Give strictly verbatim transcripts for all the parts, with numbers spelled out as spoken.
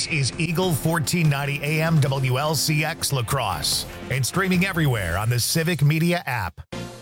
This is Eagle fourteen ninety A M W L C X La Crosse and streaming everywhere on the Civic Media app.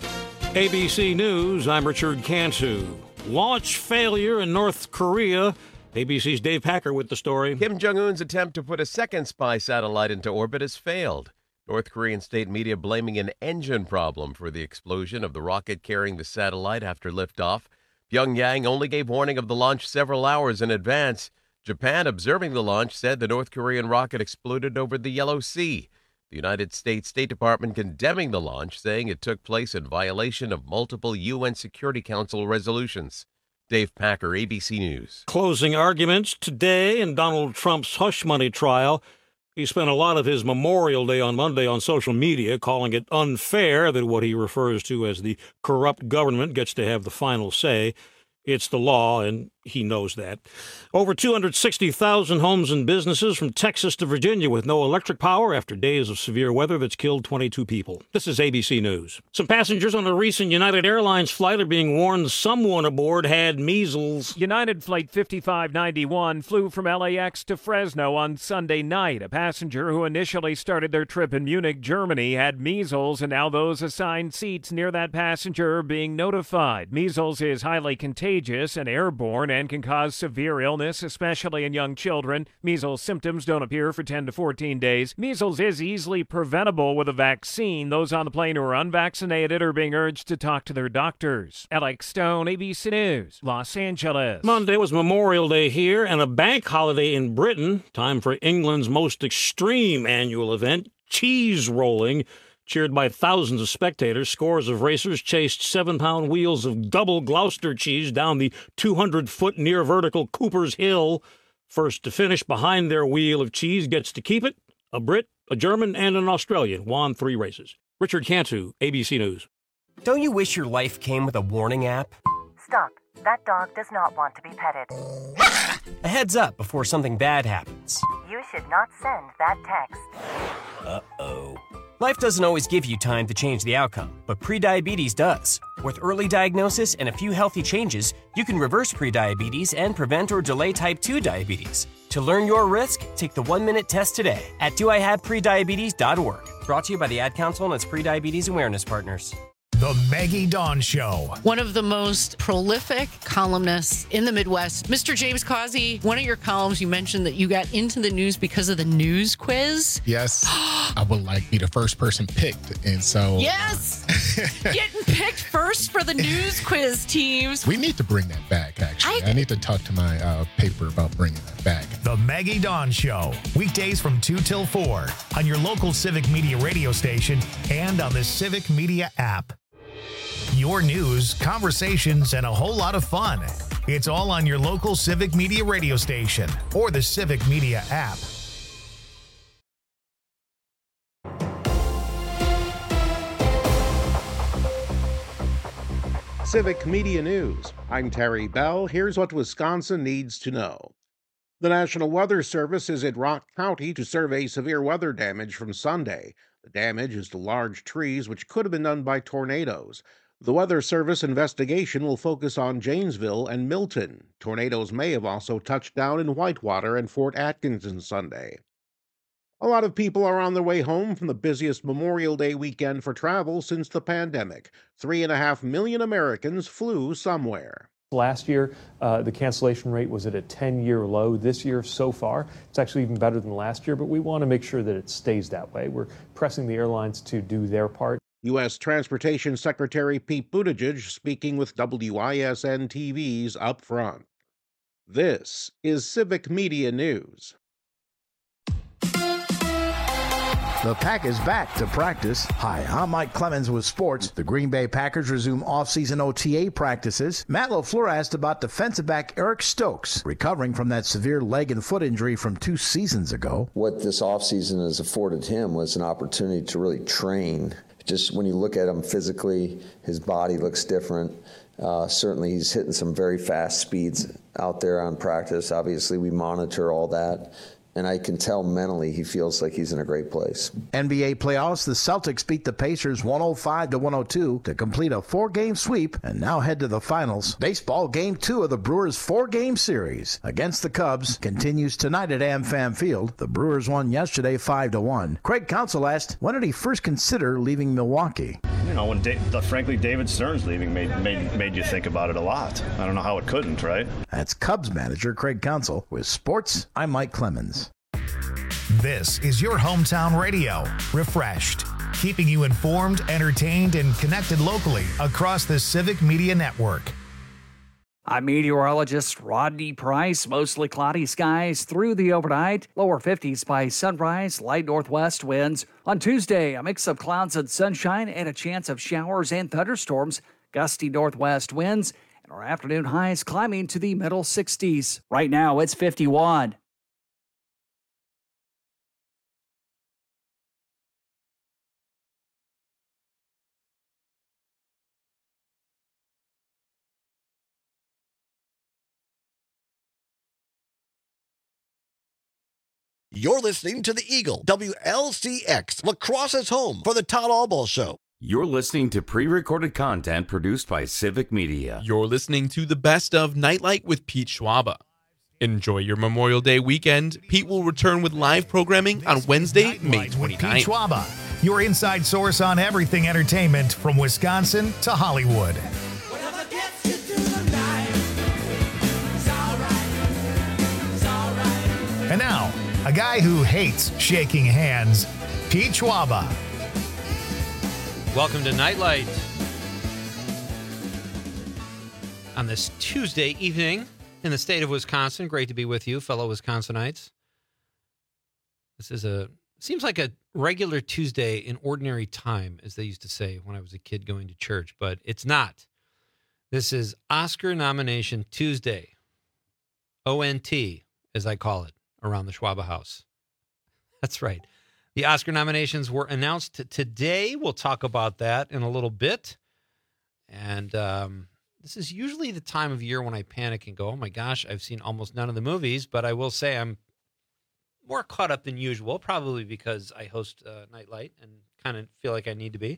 A B C News, I'm Richard Cantu. Launch failure in North Korea. A B C's Dave Packer with the story. Kim Jong-un's attempt to put a second spy satellite into orbit has failed. North Korean state media blaming an engine problem for the explosion of the rocket carrying the satellite after liftoff. Pyongyang only gave warning of the launch several hours in advance. Japan, observing the launch, said the North Korean rocket exploded over the Yellow Sea. The United States State Department condemning the launch, saying it took place in violation of multiple U N Security Council resolutions. Dave Packer, A B C News. Closing arguments today in Donald Trump's hush money trial. He spent a lot of his Memorial Day on Monday on social media, calling it unfair that what he refers to as the corrupt government gets to have the final say. It's the law, and he knows that. Over two hundred sixty thousand homes and businesses from Texas to Virginia with no electric power after days of severe weather that's killed twenty-two people. This is A B C News. Some passengers on a recent United Airlines flight are being warned someone aboard had measles. United Flight fifty-five ninety-one flew from L A X to Fresno on Sunday night. A passenger who initially started their trip in Munich, Germany, had measles, and now those assigned seats near that passenger are being notified. Measles is highly contagious and airborne and can cause severe illness, especially in young children. Measles symptoms don't appear for ten to fourteen days. Measles is easily preventable with a vaccine. Those on the plane who are unvaccinated are being urged to talk to their doctors. Alex Stone, A B C News, Los Angeles. Monday was Memorial Day here and a bank holiday in Britain. Time for England's most extreme annual event, cheese rolling. Cheered by thousands of spectators, scores of racers chased seven-pound wheels of double Gloucester cheese down the two hundred foot near-vertical Cooper's Hill. First to finish behind their wheel of cheese gets to keep it. A Brit, a German, and an Australian won three races. Richard Cantu, A B C News. Don't you wish your life came with a warning app? Stop. That dog does not want to be petted. A heads up before something bad happens. You should not send that text. Uh-oh. Life doesn't always give you time to change the outcome, but prediabetes does. With early diagnosis and a few healthy changes, you can reverse prediabetes and prevent or delay type two diabetes. To learn your risk, take the one-minute test today at do I have prediabetes dot org. Brought to you by the Ad Council and its prediabetes awareness partners. The Maggie Dawn Show. One of the most prolific columnists in the Midwest, Mister James Causey. One of your columns, you mentioned that you got into the news because of the news quiz. Yes. I would like be the first person picked. And so. Yes. Getting picked first for the news quiz teams. We need to bring that back, actually. I, I need to talk to my uh, paper about bringing that back. The Maggie Dawn Show. Weekdays from two till four on your local Civic Media radio station and on the Civic Media app. Your news, conversations, and a whole lot of fun. It's all on your local Civic Media radio station or the Civic Media app. Civic Media News. I'm Terry Bell. Here's what Wisconsin needs to know. The National Weather Service is at Rock County to survey severe weather damage from Sunday. The damage is to large trees, which could have been done by tornadoes. The Weather Service investigation will focus on Janesville and Milton. Tornadoes may have also touched down in Whitewater and Fort Atkinson Sunday. A lot of people are on their way home from the busiest Memorial Day weekend for travel since the pandemic. Three and a half million Americans flew somewhere. Last year, uh, the cancellation rate was at a ten-year low. This year, so far, it's actually even better than last year, but we want to make sure that it stays that way. We're pressing the airlines to do their part. U S Transportation Secretary Pete Buttigieg speaking with W I S N T V's Up Front. This is Civic Media News. The Pack is back to practice. Hi, I'm Mike Clemens with sports. The Green Bay Packers resume off-season O T A practices. Matt LaFleur asked about defensive back Eric Stokes, recovering from that severe leg and foot injury from two seasons ago. What this offseason has afforded him was an opportunity to really train. Just when you look at him physically, his body looks different. Uh, certainly he's hitting some very fast speeds out there on practice. Obviously we monitor all that. and I can tell mentally he feels like he's in a great place. N B A playoffs, the Celtics beat the Pacers one oh five to one oh two to complete a four-game sweep and now head to the finals. Baseball game two of the Brewers' four-game series against the Cubs continues tonight at AmFam Field. The Brewers won yesterday five to one. Craig Counsell asked, when did he first consider leaving Milwaukee? You know, when da- frankly David Stearns leaving made, made made you think about it a lot. I don't know how it couldn't, right? That's Cubs manager Craig Counsell. With sports, I'm Mike Clemens. This is your hometown radio, Refreshed, keeping you informed, entertained, and connected locally across the Civic Media Network. I'm meteorologist Rodney Price. Mostly cloudy skies through the overnight. Lower fifties by sunrise, light northwest winds. On Tuesday, a mix of clouds and sunshine and a chance of showers and thunderstorms. Gusty northwest winds. And our afternoon highs climbing to the middle sixties. Right now, it's fifty-one. You're listening to the Eagle, W L C X, La Crosse's home for the Todd Albaugh Show. You're listening to pre-recorded content produced by Civic Media. You're listening to the best of Nightlight with Pete Schwaba. Enjoy your Memorial Day weekend. Pete will return with live programming on Wednesday, May twenty-ninth. Pete Schwaba, your inside source on everything entertainment from Wisconsin to Hollywood. And now, a guy who hates shaking hands, Pete Schwaba. Welcome to Nightlight. On this Tuesday evening in the state of Wisconsin, great to be with you, fellow Wisconsinites. This is a, seems like a regular Tuesday in ordinary time, as they used to say when I was a kid going to church, but it's not. This is Oscar Nomination Tuesday, O N T, as I call it, around the Schwaba house. That's right. The Oscar nominations were announced today. We'll talk about that in a little bit. And um, this is usually the time of year when I panic and go, oh my gosh, I've seen almost none of the movies, but I will say I'm more caught up than usual, probably because I host uh, Nightlight and kind of feel like I need to be.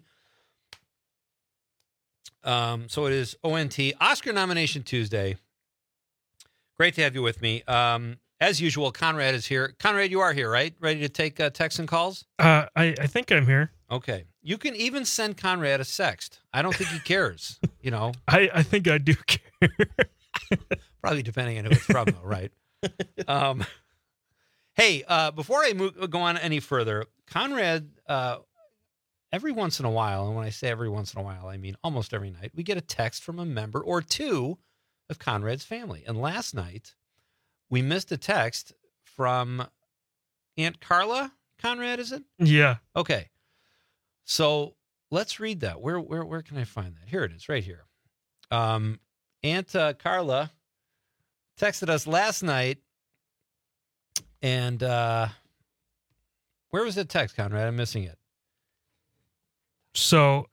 Um, so it is O N T, Oscar Nomination Tuesday. Great to have you with me. Um, As usual, Conrad is here. Conrad, you are here, right? Ready to take uh, texts and calls? Uh, I, I think I'm here. Okay. You can even send Conrad a sext. I don't think he cares, you know. I, I think I do care. Probably depending on who it's from, though, right? Um, hey, uh, before I move, go on any further, Conrad, uh, every once in a while, and when I say every once in a while, I mean almost every night, we get a text from a member or two of Conrad's family. And last night, we missed a text from Aunt Carla. Conrad, is it? Yeah. Okay. So let's read that. Where where where can I find that? Here it is, right here. Um, Aunt uh, Carla texted us last night, and uh, where was the text, Conrad? I'm missing it. So,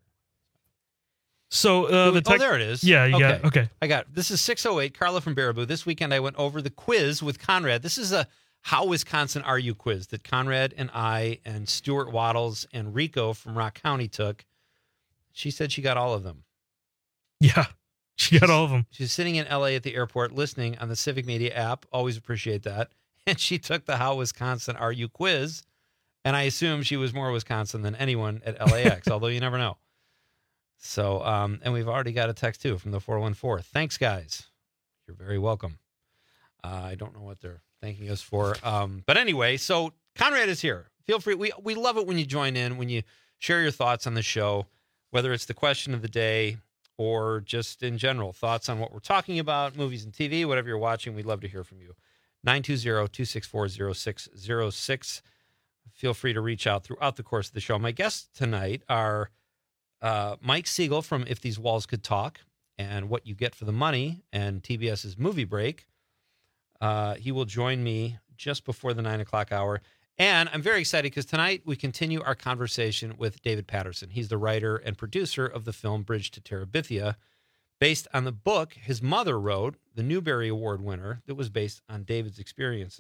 so uh, the oh, text, there it is. Yeah, you okay. got it. Okay. I got it. This is six oh eight, Carla from Baraboo. This weekend I went over the quiz with Conrad. This is a How Wisconsin Are You quiz that Conrad and I and Stuart Waddles and Rico from Rock County took. She said she got all of them. Yeah, she got all of them. She's sitting in L A at the airport listening on the Civic Media app. Always appreciate that. And she took the How Wisconsin Are You quiz. And I assume she was more Wisconsin than anyone at L A X, although you never know. So, um, and we've already got a text, too, from the four one four. Thanks, guys. You're very welcome. Uh, I don't know what they're thanking us for. Um, but anyway, so Conrad is here. Feel free. We, we love it when you join in, when you share your thoughts on the show, whether it's the question of the day or just in general, thoughts on what we're talking about, movies and T V, whatever you're watching. We'd love to hear from you. nine two zero, two six four, zero six zero six. Feel free to reach out throughout the course of the show. My guests tonight are uh, Mike Siegel from If These Walls Could Talk and What You Get for the Money and TBS's Movie Break. Uh, he will join me just before the nine o'clock hour. And I'm very excited because tonight we continue our conversation with David Patterson. He's the writer and producer of the film Bridge to Terabithia, based on the book his mother wrote, the Newbery Award winner, that was based on David's experiences.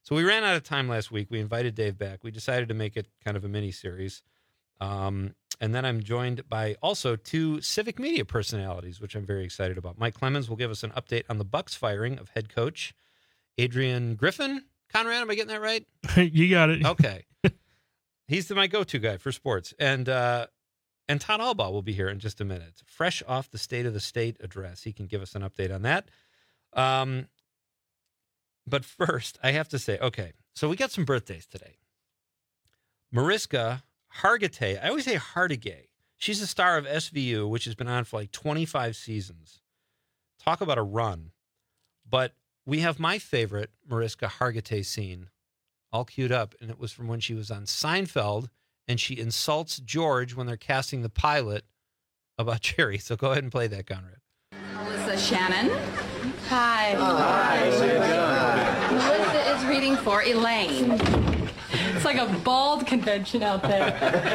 So we ran out of time last week. We invited Dave back. We decided to make it kind of a mini series. Um, and then I'm joined by also two civic media personalities, which I'm very excited about. Mike Clemens will give us an update on the Bucks firing of head coach Adrian Griffin. Conrad, am I getting that right? You got it. Okay. He's the, my go-to guy for sports. And uh, and Todd Albaugh will be here in just a minute. Fresh off the State of the State address. He can give us an update on that. Um, but first, I have to say, okay, so we got some birthdays today. Mariska Hargitay. I always say Hargitay. She's the star of S V U, which has been on for like twenty-five seasons. Talk about a run. But we have my favorite Mariska Hargitay scene all queued up, and it was from when she was on Seinfeld, and she insults George when they're casting the pilot about Jerry. So go ahead and play that, Conrad. Melissa Shannon. Hi. Hi. Melissa is reading for Elaine. It's like a bald convention out there.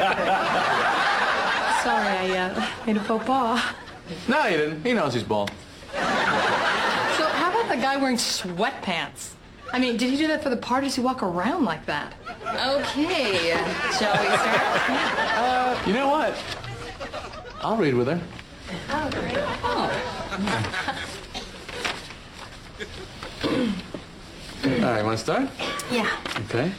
Sorry, I uh, made a faux pas. No, he didn't. He knows he's bald. So how about the guy wearing sweatpants? I mean, did he do that for the party? Does he walk around like that? Okay, shall we start? Uh, you know what? I'll read with her. Oh, great. Oh. All right, want to start? Yeah. Okay.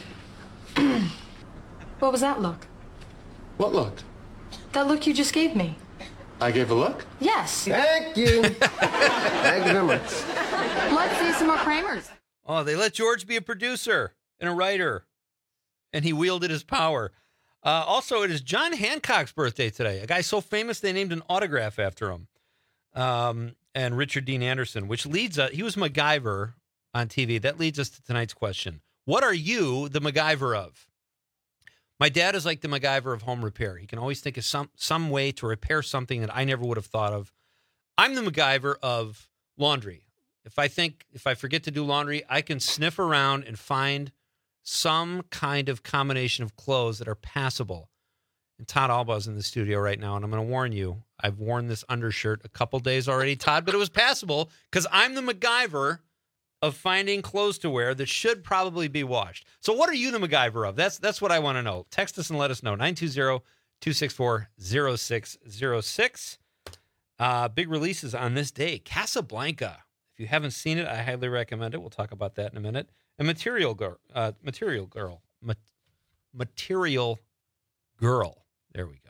What was that look? What looked? That look you just gave me. I gave a look? Yes. Thank you. Thank you very much. Let's see some more Kramers. Oh, they let George be a producer and a writer, and he wielded his power. Uh, also, it is John Hancock's birthday today, a guy so famous they named an autograph after him. Um, and Richard Dean Anderson, which leads us, he was MacGyver on T V. That leads us to tonight's question. What are you the MacGyver of? My dad is like the MacGyver of home repair. He can always think of some, some way to repair something that I never would have thought of. I'm the MacGyver of laundry. If I think, if I forget to do laundry, I can sniff around and find some kind of combination of clothes that are passable. And Todd Albaugh's in the studio right now, and I'm going to warn you, I've worn this undershirt a couple days already, Todd, but it was passable because I'm the MacGyver of finding clothes to wear that should probably be washed. So what are you the MacGyver of? That's that's what I want to know. Text us and let us know. nine two zero, two six four, zero six zero six. Uh, big releases on this day. Casablanca. If you haven't seen it, I highly recommend it. We'll talk about that in a minute. And Material Girl. Uh, Material Girl. Ma- Material Girl. There we go.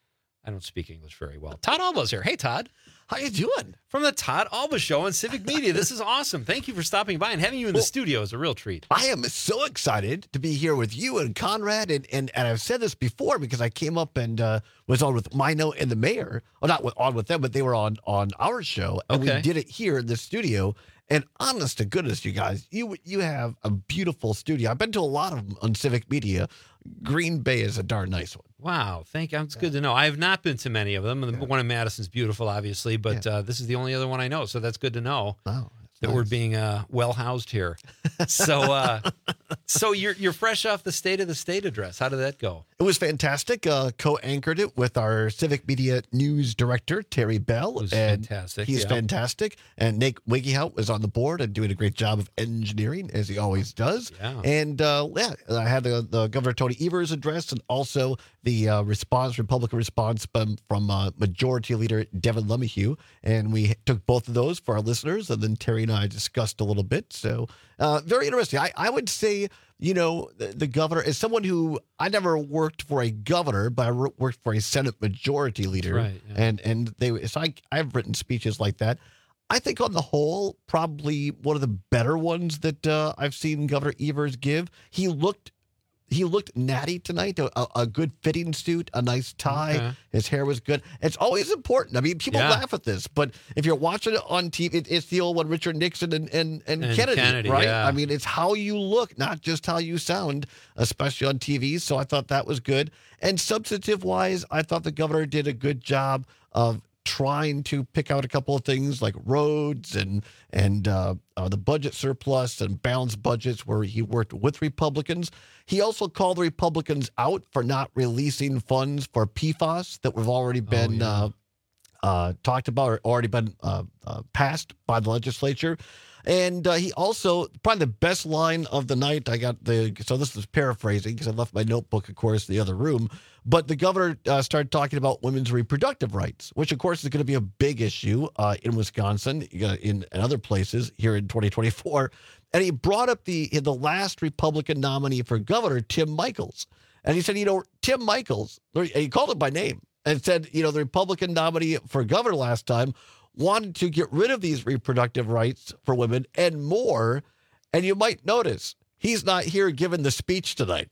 I don't speak English very well. Todd Albaugh's here. Hey, Todd. How you doing? From the Todd Albaugh Show on Civic Media. This is awesome. Thank you for stopping by, and having you in well, the studio is a real treat. I am so excited to be here with you and Conrad, and and, and I've said this before because I came up and uh, was on with Mino and the Mayor. Well, not with, on with them, but they were on, on our show, and okay. we did it here in the studio. And honest to goodness, you guys, you you have a beautiful studio. I've been to a lot of them on Civic Media. Green Bay is a darn nice one. Wow, thank you. It's good to know. I have not been to many of them. The Yeah. one in Madison's beautiful, obviously, but Yeah. uh, this is the only other one I know, so that's good to know Wow, that nice. we're being uh, well housed here. So, uh, so you're you're fresh off the State of the State address. How did that go? It was fantastic. Uh, co-anchored it with our Civic Media News Director, Terry Bell. It was and fantastic, He's yeah. fantastic. And Nate Wiggiehout was on the board and doing a great job of engineering, as he always does. Yeah. And uh, yeah, I had the, the Governor Tony Evers address and also the uh, response, Republican response from, from uh, Majority Leader Devin LeMahieu. And we took both of those for our listeners. And then Terry and I discussed a little bit. So uh, very interesting. I, I would say, you know, the, the governor is someone who I never worked for a governor, but I worked for a Senate Majority Leader. Right, yeah. And and they so I, I've written speeches like that. I think on the whole, probably one of the better ones that uh, I've seen Governor Evers give. He looked he looked natty tonight. A, a good fitting suit, a nice tie. Okay. His hair was good. It's always important. I mean, people Yeah. laugh at this, but if you're watching it on T V, it, it's the old one, Richard Nixon and and, and, And Kennedy, Kennedy, right? yeah. I mean, it's how you look, not just how you sound, especially on T V. So I thought that was good. And substantive wise, I thought the governor did a good job of trying to pick out a couple of things like roads and and uh, uh, the budget surplus and balanced budgets where he worked with Republicans. He also called the Republicans out for not releasing funds for P FAS that have already been yeah. uh, uh, talked about or already been uh, uh, passed by the legislature. And uh, he also, probably the best line of the night, I got the, so this is paraphrasing because I left my notebook, of course, in the other room. But the governor uh, started talking about women's reproductive rights, which, of course, is going to be a big issue uh, in Wisconsin, uh, in, in other places here in twenty twenty-four. And he brought up the the last Republican nominee for governor, Tim Michels. And he said, you know, Tim Michels, and he called him by name and said, you know, the Republican nominee for governor last time wanted to get rid of these reproductive rights for women and more. And you might notice he's not here giving the speech tonight.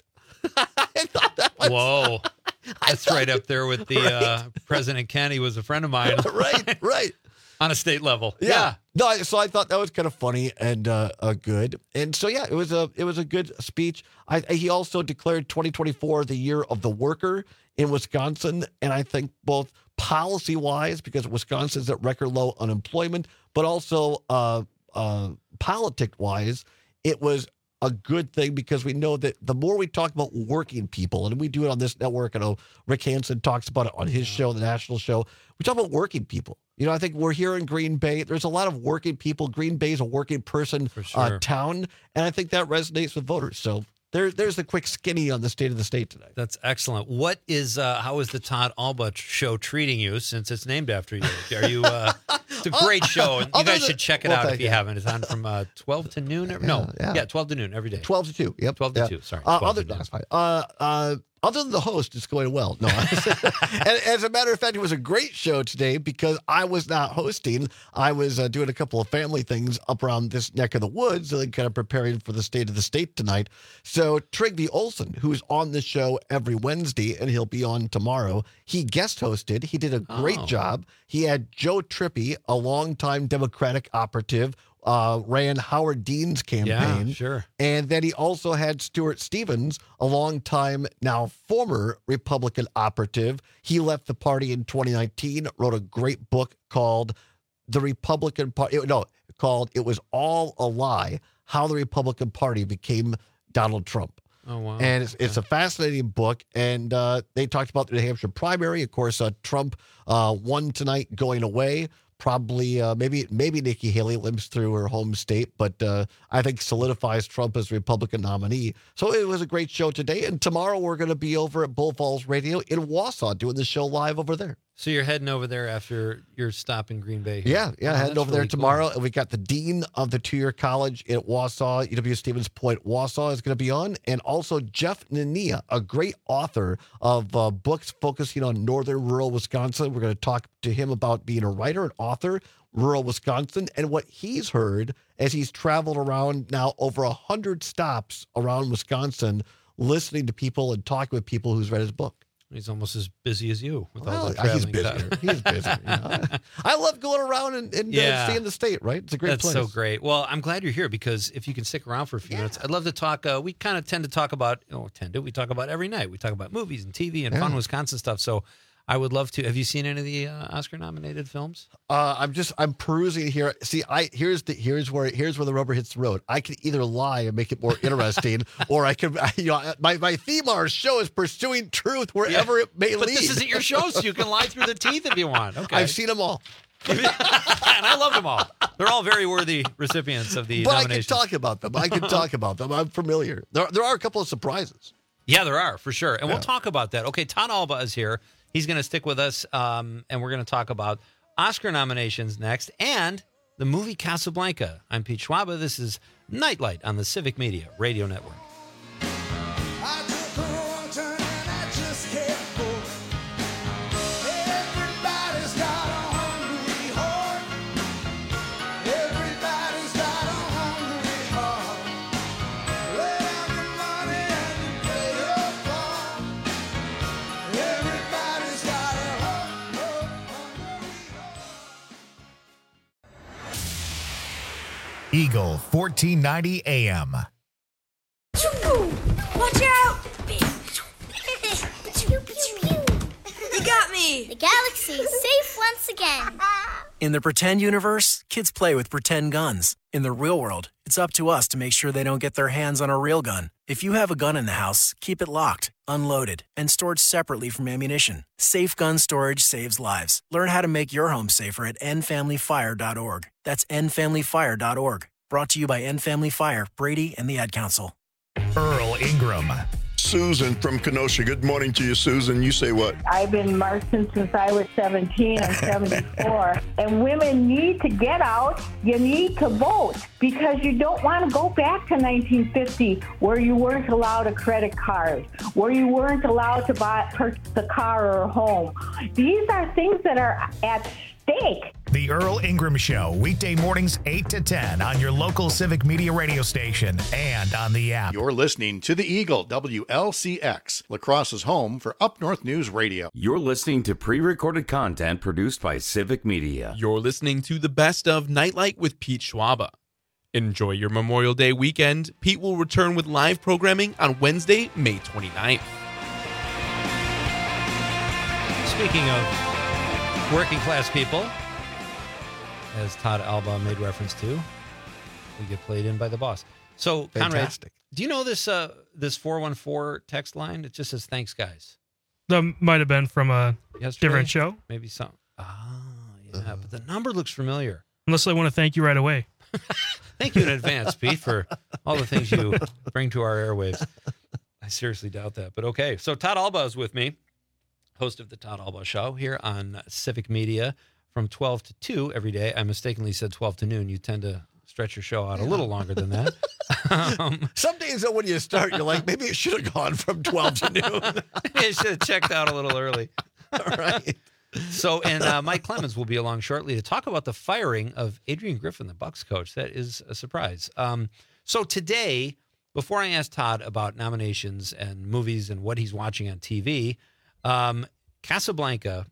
I thought that was, Whoa. That's right up there with the right. uh, President Kennedy was a friend of mine. right, right. On a state level. Yeah. yeah. No, I- so I thought that was kind of funny and uh, uh, good. And so, yeah, it was a it was a good speech. I, he also declared twenty twenty-four the year of the worker in Wisconsin. And I think both policy-wise, because Wisconsin's at record low unemployment, but also uh, uh, politic-wise, it was a good thing because we know that the more we talk about working people, and we do it on this network, I know Rick Hansen talks about it on his show, the national show, we talk about working people. You know, I think we're here in Green Bay. There's a lot of working people. Green Bay is a working person sure. uh, town, and I think that resonates with voters. So there, there's the quick skinny on the state of the state today. That's excellent. What is, uh, how is the Todd Alba show treating you since it's named after you? Are you, uh, it's a great show. And you Other guys than- should check it well, out if thank you you. haven't. It's on from uh, twelve to noon. Every, no, Yeah, yeah. yeah, twelve to noon every day. twelve to two. Yep. twelve to Yeah. two. Sorry. Uh, twelve other, to noon. that's fine. Uh, uh, other than the host, it's going well. No, and as a matter of fact, it was a great show today because I was not hosting. I was uh, doing a couple of family things up around this neck of the woods and kind of preparing for the state of the state tonight. So Trygve Olsen, who's on the show every Wednesday, and he'll be on tomorrow, he guest hosted. He did a great Oh. job. He had Joe Trippi, a longtime Democratic operative, uh, ran Howard Dean's campaign. Yeah, sure. And then he also had Stuart Stevens, a long-time, now former Republican operative. He left the party in twenty nineteen, wrote a great book called The Republican Party. No, called It Was All a Lie, How the Republican Party Became Donald Trump. Oh, wow. And it's, it's a fascinating book. And uh, they talked about the New Hampshire primary. Of course, uh, Trump uh, won tonight going away. Probably, uh, maybe maybe Nikki Haley limps through her home state, but uh, I think solidifies Trump as Republican nominee. So it was a great show today. And tomorrow we're going to be over at Bull Falls Radio in Wausau doing the show live over there. So you're heading over there after your stop in Green Bay. Here. Yeah, yeah, Oh, heading that's over there really cool. tomorrow. And we got the dean of the two-year college at Wausau, U W Stevens Point, Wausau is going to be on. And also Jeff Nania, a great author of uh, books focusing on northern rural Wisconsin. We're going to talk to him about being a writer and author, rural Wisconsin, and what he's heard as he's traveled around now over one hundred stops around Wisconsin, listening to people and talking with people who's read his book. He's almost as busy as you with all Well, the he's traveling. busier. time. He's busy. You know? I love going around and, and Yeah. uh, seeing the state, right? It's a great That's place. so great. Well, I'm glad you're here because if you can stick around for a few minutes, I'd love to talk. Uh, we kind of tend to talk about, oh, tend to, we talk about every night. We talk about movies and T V and Yeah. fun Wisconsin stuff. So I would love to. Have you seen any of the uh, Oscar nominated films? Uh, I'm just I'm perusing here. See, I here's the here's where here's where the rubber hits the road. I can either lie and make it more interesting, or I can you know my my theme of our show is pursuing truth wherever it may But lead. this isn't your show, so you can lie through the teeth if you want. Okay. I've seen them all, and I love them all. They're all very worthy recipients of the but I can nominations. talk about them. I can talk about them. I'm familiar. There there are a couple of surprises. Yeah, there are, for sure. And Yeah. we'll talk about that. Okay, Todd Alba is here. He's going to stick with us, um, and we're going to talk about Oscar nominations next and the movie Casablanca. I'm Pete Schwaba. This is Nightlight on the Civic Media Radio Network. Eagle fourteen ninety A M. Watch out! You got me! The galaxy is safe once again. In the pretend universe, kids play with pretend guns. In the real world, it's up to us to make sure they don't get their hands on a real gun. If you have a gun in the house, keep it locked, unloaded, and stored separately from ammunition. Safe gun storage saves lives. Learn how to make your home safer at end family fire dot org. That's end family fire dot org. Brought to you by End Family Fire, Brady, and the Ad Council. Earl Ingram. Susan from Kenosha. Good morning to you, Susan. You say what? I've been marching since I was seventeen. I'm seventy-four. And women need to get out. You need to vote because you don't want to go back to nineteen fifty where you weren't allowed a credit card, where you weren't allowed to buy purchase a car or a home. These are things that are at stake. The Earl Ingram Show, weekday mornings eight to ten on your local Civic Media radio station and on the app. You're listening to The Eagle, W L C X, La Crosse's home for Up North News Radio. You're listening to pre-recorded content produced by Civic Media. You're listening to the best of Nightlight with Pete Schwaba. Enjoy your Memorial Day weekend. Pete will return with live programming on Wednesday, May twenty-ninth. Speaking of working class people, as Todd Alba made reference to, we get played in by the boss. So, Fantastic. Conrad, do you know this uh, this four one four text line? It just says, thanks, guys. That might have been from a Yesterday? different show. Maybe some. Ah, yeah, but the number looks familiar. Unless I want to thank you right away. Thank you in advance, Pete, for all the things you bring to our airwaves. I seriously doubt that, but okay. So Todd Alba is with me, host of the Todd Alba Show here on Civic Media from twelve to two every day. I mistakenly said twelve to noon. You tend to stretch your show out a little longer than that. um, Some days, though, when you start, you're like, maybe it should have gone from twelve to noon. I should have checked out a little early. All right. So, and uh, Mike Clemens will be along shortly to talk about the firing of Adrian Griffin, the Bucks coach. That is a surprise. Um, so today, before I ask Todd about nominations and movies and what he's watching on T V, um, Casablanca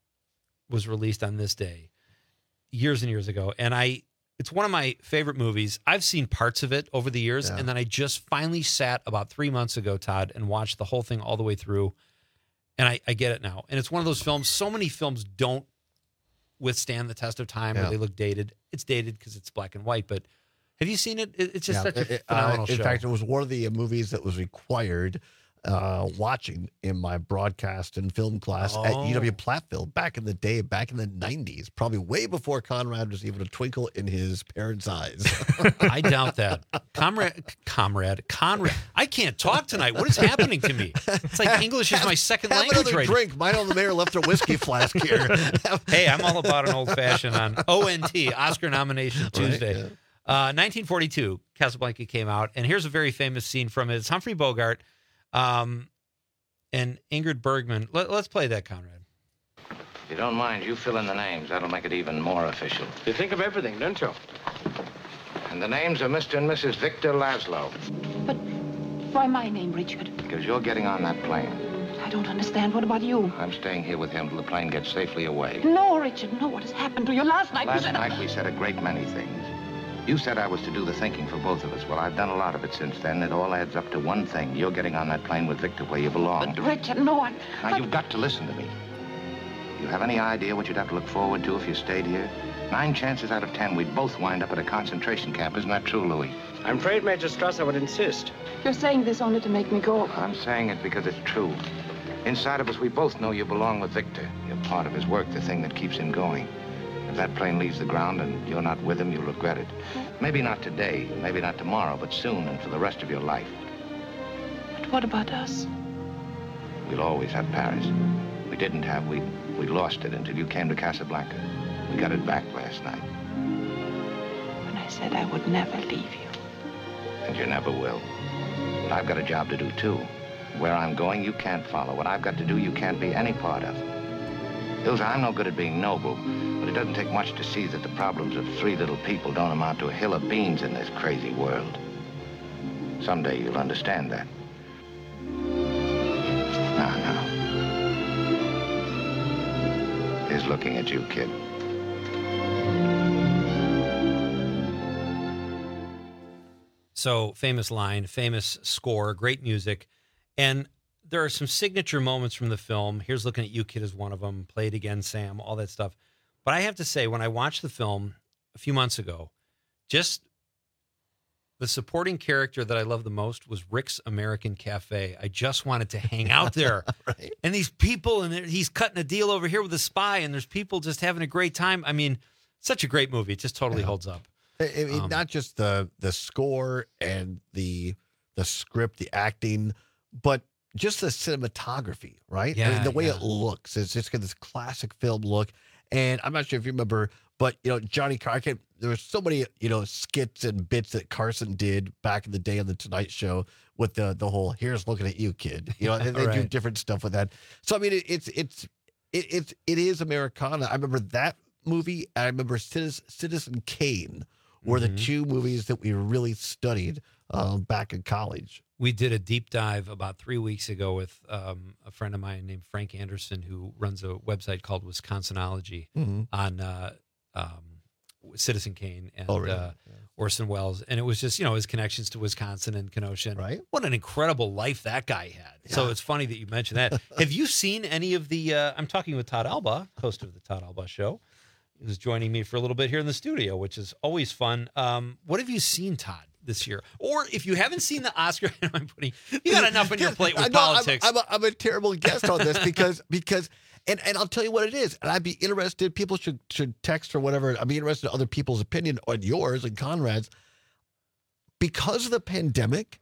was released on this day years and years ago. And I, it's one of my favorite movies. I've seen parts of it over the years. Yeah. And then I just finally sat about three months ago, Todd, and watched the whole thing all the way through. And I, I get it now. And it's one of those films, so many films don't withstand the test of time Yeah. or they look dated. It's dated because it's black and white, but have you seen it? It- It's just Yeah, such a it- phenomenal uh, show. In fact, it was one of the uh, movies that was required uh, watching in my broadcast and film class at Oh. U W Platteville back in the day, back in the nineties, probably way before Conrad was even a twinkle in his parents' eyes. I doubt that. Comrade, comrade, Conrad. I can't talk tonight. What is happening to me? It's like English is my second Have language another right drink. Mine on the mayor left a whiskey flask here. Hey, I'm all about an old fashioned on O N T, Oscar nomination Tuesday. Right, yeah. uh, nineteen forty-two, Casablanca came out, and here's a very famous scene from it. It's Humphrey Bogart um, and Ingrid Bergman. Let, let's play that, Conrad. If you don't mind, you fill in the names. That'll make it even more official. You think of everything, don't you? And the names are Mister and Missus Victor Laszlo, Why my name, Richard? because you're getting on that plane. I don't understand. What about you? I'm staying here with him till the plane gets safely away. No, Richard, no. What has happened to you? Last night you Last said... night we said a great many things. You said I was to do the thinking for both of us. Well, I've done a lot of it since then. It all adds up to one thing. You're getting on that plane with Victor where you belong. But, Richard, no one... Now, but- you've got to listen to me. You have any idea what you'd have to look forward to if you stayed here? Nine chances out of ten, we'd both wind up at a concentration camp. Isn't that true, Louis? I'm afraid Major Strasser would insist. You're saying this only to make me go. I'm saying it because it's true. Inside of us, we both know you belong with Victor. You're part of his work, the thing that keeps him going. If that plane leaves the ground and you're not with him, you'll regret it. Maybe not today, maybe not tomorrow, but soon and for the rest of your life. But what about us? We'll always have Paris. We didn't have, we we lost it until you came to Casablanca. We got it back last night, When I said I would never leave you. and you never will. But I've got a job to do, too. Where I'm going, you can't follow. What I've got to do, you can't be any part of. Ilsa, I'm no good at being noble, but it doesn't take much to see that the problems of three little people don't amount to a hill of beans in this crazy world. Someday you'll understand that. Now, now. He's looking at you, kid. So famous line, famous score, great music. And there are some signature moments from the film. Here's Looking at You, Kid is one of them. Play It Again, Sam, all that stuff. But I have to say, when I watched the film a few months ago, just the supporting character that I love the most was Rick's American Cafe. I just wanted to hang out there. Right. And these people, and he's cutting a deal over here with a spy, and there's people just having a great time. I mean, such a great movie. It just totally Yeah. holds up. I I mean, Um, not just the the score and the the script, the acting, but just the cinematography, right? I mean, Yeah, the way yeah. it looks. It's just got this classic film look. And I'm not sure if you remember, but you know, Johnny Carson, there were so many, you know, skits and bits that Carson did back in the day on the Tonight Show with the the whole "here's looking at you, kid." You know, and they do Right. different stuff with that. So I mean, it, it's it's it, it's it is Americana. I remember that movie. I remember Citizen, Citizen Kane were Mhm. the two movies that we really studied uh, back in college. We did a deep dive about three weeks ago with um, a friend of mine named Frank Anderson, who runs a website called Wisconsinology Mhm. on uh, um, Citizen Kane and Oh, really? uh, Orson Welles. And it was just, you know, his connections to Wisconsin and Kenosha. And Right. What an incredible life that guy had. So Yeah. it's funny that you mentioned that. Have you seen any of the, uh, I'm talking with Todd Alba, host of the Todd Alba Show, who's joining me for a little bit here in the studio, which is always fun. Um, what have you seen, Todd, this year? Or if you haven't seen the Oscar, I'm putting, you got enough on your plate with I know, I'm- politics. I'm, a, I'm a terrible guest on this because because and, and I'll tell you what it is. And I'd be interested. People should should text or whatever. I'd be interested in other people's opinion on yours and Conrad's. Because of the pandemic,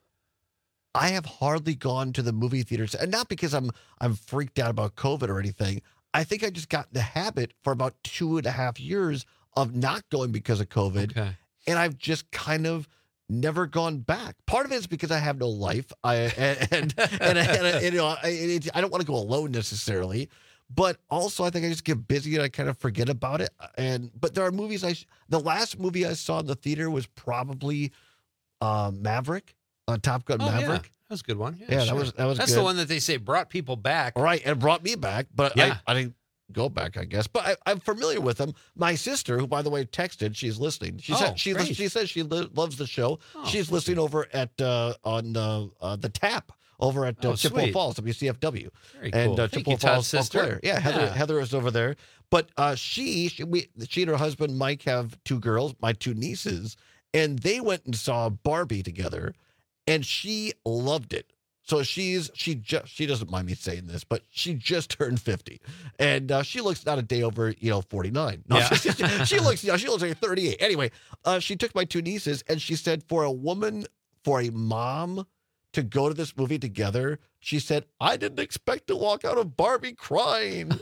I have hardly gone to the movie theaters, and not because I'm I'm freaked out about COVID or anything. I think I just got in the habit for about two and a half years of not going because of COVID, Okay. and I've just kind of never gone back. Part of it is because I have no life, I and and, and, and, and, you know I, it, I don't want to go alone necessarily, but also I think I just get busy and I kind of forget about it. And but there are movies I sh- the last movie I saw in the theater was probably uh, Maverick, uh, Top Gun Oh, yeah. Maverick. That was a good one. Yeah, Yeah, that sure. was- that was That's good. the one that they say brought people back. Right, and it brought me back, but Yeah. I, I didn't go back, I guess. But I, I'm familiar with them. My sister, who by the way texted, she's listening. She Oh, said she great. she says she li- loves the show. Oh, she's listening over at uh, on uh, uh, the Tap over at uh, Oh, Chippewa sweet. Falls, W C F W, Very and cool. uh, Thank Chippewa you, Todd's Falls, Eau sister. Claire. Yeah, Heather Yeah. Heather is over there. But uh, she she, we, she and her husband Mike have two girls, my two nieces, and they went and saw Barbie together, and she loved it. So she's she just she doesn't mind me saying this, but she just turned fifty, and uh, she looks not a day over you know forty nine. No, Yeah. she, she, she looks you know, she looks like thirty eight. Anyway, uh, she took my two nieces, and she said for a woman, for a mom to go to this movie together, she said I didn't expect to walk out of Barbie crying.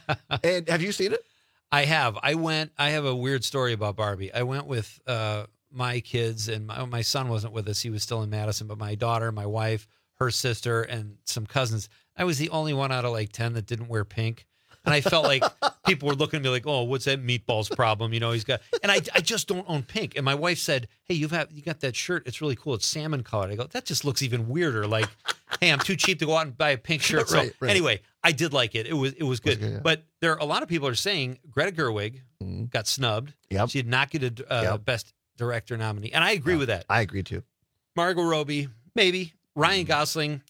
And have you seen it? I have. I went. I have a weird story about Barbie. I went with uh, my kids, and my, my son wasn't with us. He was still in Madison, but my daughter, my wife, her sister, and some cousins. I was the only one out of like ten that didn't wear pink. And I felt like people were looking at me like, oh, what's that meatballs problem? You know, he's got, and I, I just don't own pink. And my wife said, hey, you've had, you got that shirt. It's really cool. It's salmon colored. I go, that just looks even weirder. Like, hey, I'm too cheap to go out and buy a pink shirt. So Right, right. anyway, I did like it. It was, it was good. good, yeah. But there are a lot of people are saying Greta Gerwig got snubbed. Yep. She did not get a uh, Yep. best director nominee. And I agree with that. I agree too. Margot Robbie, maybe. Ryan Gosling,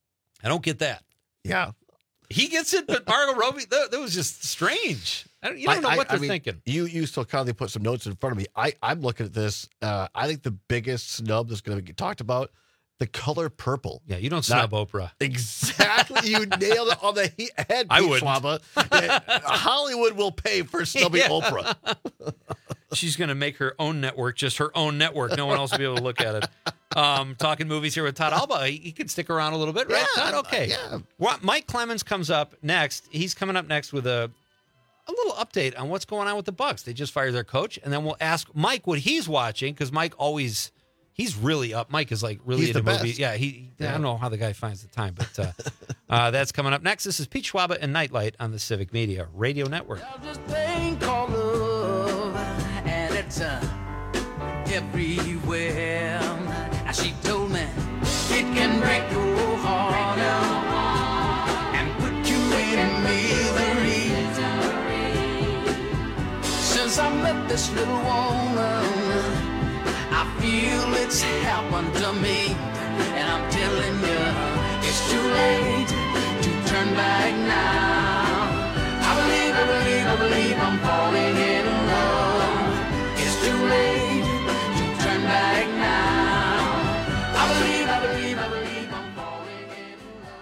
I don't get that. Yeah. He gets it, but Margot Robbie, that, that was just strange. I don't, you don't know I- what I they're mean, thinking. You you so kindly put some notes in front of me. I I'm looking at this. Uh, I think the biggest snub that's going to get talked about, the color purple. Yeah, you don't snub Oprah. Exactly, you nailed it on the he- head. I Pete wouldn't. Schwaba. Uh, Hollywood will pay for snubbing Yeah. Oprah. She's going to make her own network, just her own network. No one else will be able to look at it. Um, talking movies here with Todd Alba. He, he could stick around a little bit, right? Yeah, Todd? Okay. yeah. Well, Mike Clemens comes up next. He's coming up next with a a little update on what's going on with the Bucks. They just fired their coach, and then we'll ask Mike what he's watching because Mike always he's really up. Mike is like really He's into the movies. best. Yeah, he. I Yeah. don't know how the guy finds the time, but uh, uh, that's coming up next. This is Pete Schwaba and Nightlight on the Civic Media Radio Network. Thing called love, and it's uh, everywhere. And she told me it can break your heart and put you in misery. Since I met this little woman, I feel it's happened to me, and I'm telling you, it's too late to turn back now. I believe, I believe, I believe I'm falling in love. It's too late to turn back now. I believe, I believe, I believe I'm falling in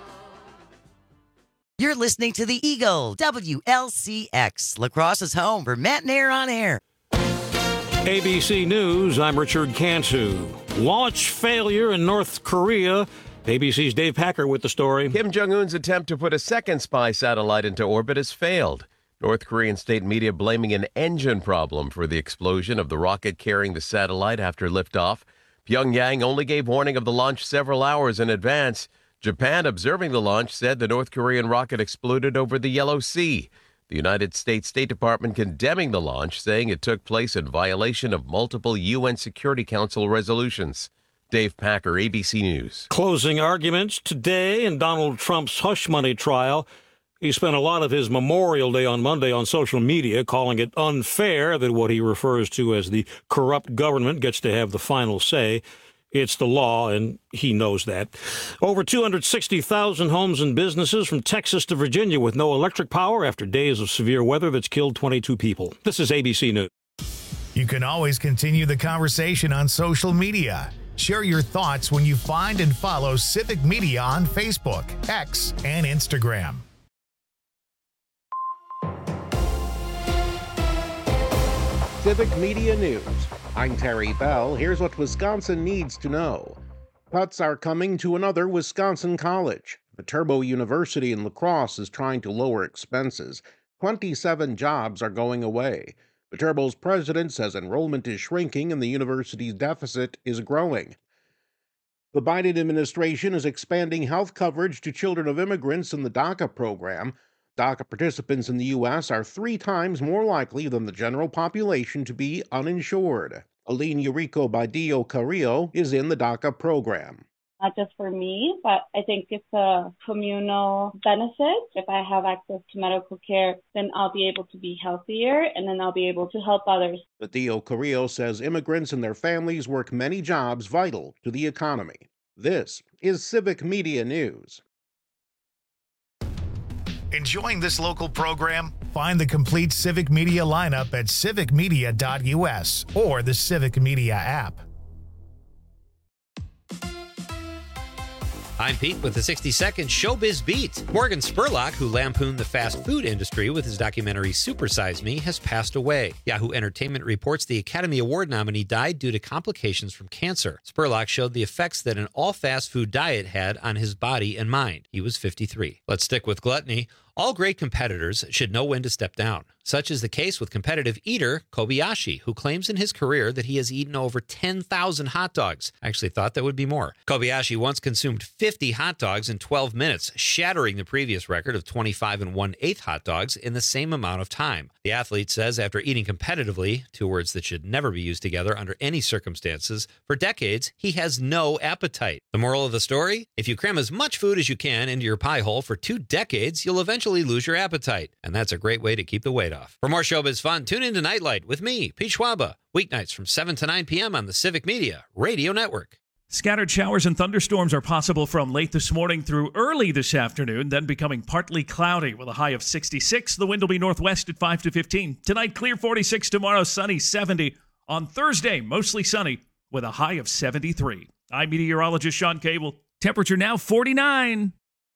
You're listening to the Eagle, W L C X, Lacrosse's home for Matt and Air on Air. A B C News, I'm Richard Cantu. Launch failure in North Korea. A B C's Dave Packer with the story. Kim Jong-un's attempt to put a second spy satellite into orbit has failed. North Korean state media blaming an engine problem for the explosion of the rocket carrying the satellite after liftoff. Pyongyang only gave warning of the launch several hours in advance. Japan, observing the launch, said the North Korean rocket exploded over the Yellow Sea. The United States State Department condemning the launch, saying it took place in violation of multiple U N Security Council resolutions. Dave Packer, A B C News. Closing arguments today in Donald Trump's hush money trial. He spent a lot of his Memorial Day on Monday on social media, calling it unfair that what he refers to as the corrupt government gets to have the final say. It's the law, and he knows that. Over two hundred sixty thousand homes and businesses from Texas to Virginia with no electric power after days of severe weather that's killed twenty-two people. This is A B C News. You can always continue the conversation on social media. Share your thoughts when you find and follow Civic Media on Facebook, X, and Instagram. Civic Media News. I'm Terry Bell. Here's what Wisconsin needs to know. Cuts are coming to another Wisconsin college. Viterbo University in La Crosse is trying to lower expenses. twenty-seven jobs are going away. Viterbo's president says enrollment is shrinking and the university's deficit is growing. The Biden administration is expanding health coverage to children of immigrants in the DACA program. DACA participants in the U S are three times more likely than the general population to be uninsured. Aline Eurico Badillo Carrillo is in the DACA program. Not just for me, but I think it's a communal benefit. If I have access to medical care, then I'll be able to be healthier, and then I'll be able to help others. Badillo Carrillo says immigrants and their families work many jobs vital to the economy. This is Civic Media News. Enjoying this local program? Find the complete Civic Media lineup at civic media dot u s or the Civic Media app. I'm Pete with the sixty second Showbiz Beat. Morgan Spurlock, who lampooned the fast food industry with his documentary Super Size Me, has passed away. Yahoo Entertainment reports the Academy Award nominee died due to complications from cancer. Spurlock showed the effects that an all-fast food diet had on his body and mind. He was fifty-three. Let's stick with gluttony. All great competitors should know when to step down. Such is the case with competitive eater Kobayashi, who claims in his career that he has eaten over ten thousand hot dogs. I actually thought that would be more. Kobayashi once consumed fifty hot dogs in twelve minutes, shattering the previous record of twenty-five and one-eighth hot dogs in the same amount of time. The athlete says after eating competitively, two words that should never be used together under any circumstances, for decades, he has no appetite. The moral of the story? If you cram as much food as you can into your pie hole for two decades, you'll eventually lose your appetite. And that's a great way to keep the weight off. For more showbiz fun, tune in to Nightlight with me, Pete Schwaba, weeknights from seven to nine p.m. on the Civic Media Radio Network. Scattered showers and thunderstorms are possible from late this morning through early this afternoon, then becoming partly cloudy with a high of sixty-six. The wind will be northwest at five to fifteen. Tonight, clear forty-six. Tomorrow, sunny seventy. On Thursday, mostly sunny with a high of seventy-three. I'm meteorologist Sean Cable. Temperature now forty-nine.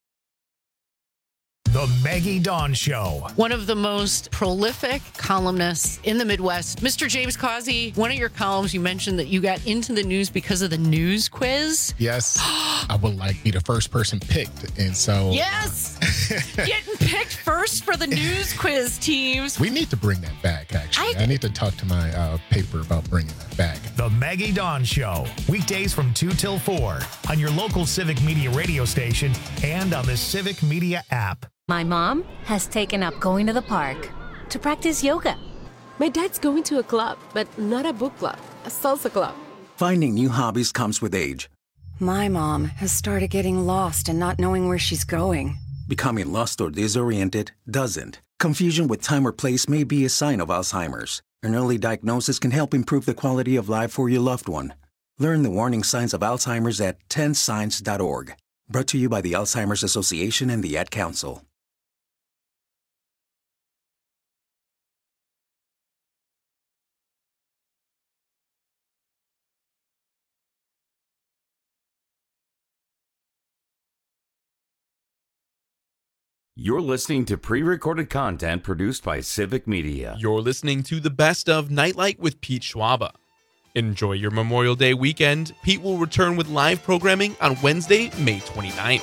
The Maggie Dawn Show. One of the most prolific columnists in the Midwest, Mister James Causey. One of your columns, you mentioned that you got into the news because of the news quiz. Yes, I would like be the first person picked, and so yes, getting picked first for the news quiz teams. We need to bring that back. Actually, I, I need to talk to my uh, paper about bringing that back. The Maggie Dawn Show, weekdays from two till four on your local Civic Media radio station and on the Civic Media app. My mom has taken up going to the park to practice yoga. My dad's going to a club, but not a book club, a salsa club. Finding new hobbies comes with age. My mom has started getting lost and not knowing where she's going. Becoming lost or disoriented doesn't. Confusion with time or place may be a sign of Alzheimer's. An early diagnosis can help improve the quality of life for your loved one. Learn the warning signs of Alzheimer's at ten signs dot org. Brought to you by the Alzheimer's Association and the Ad Council. You're listening to pre-recorded content produced by Civic Media. You're listening to the Best of Nightlight with Pete Schwaba. Enjoy your Memorial Day weekend. Pete will return with live programming on Wednesday, May twenty-ninth.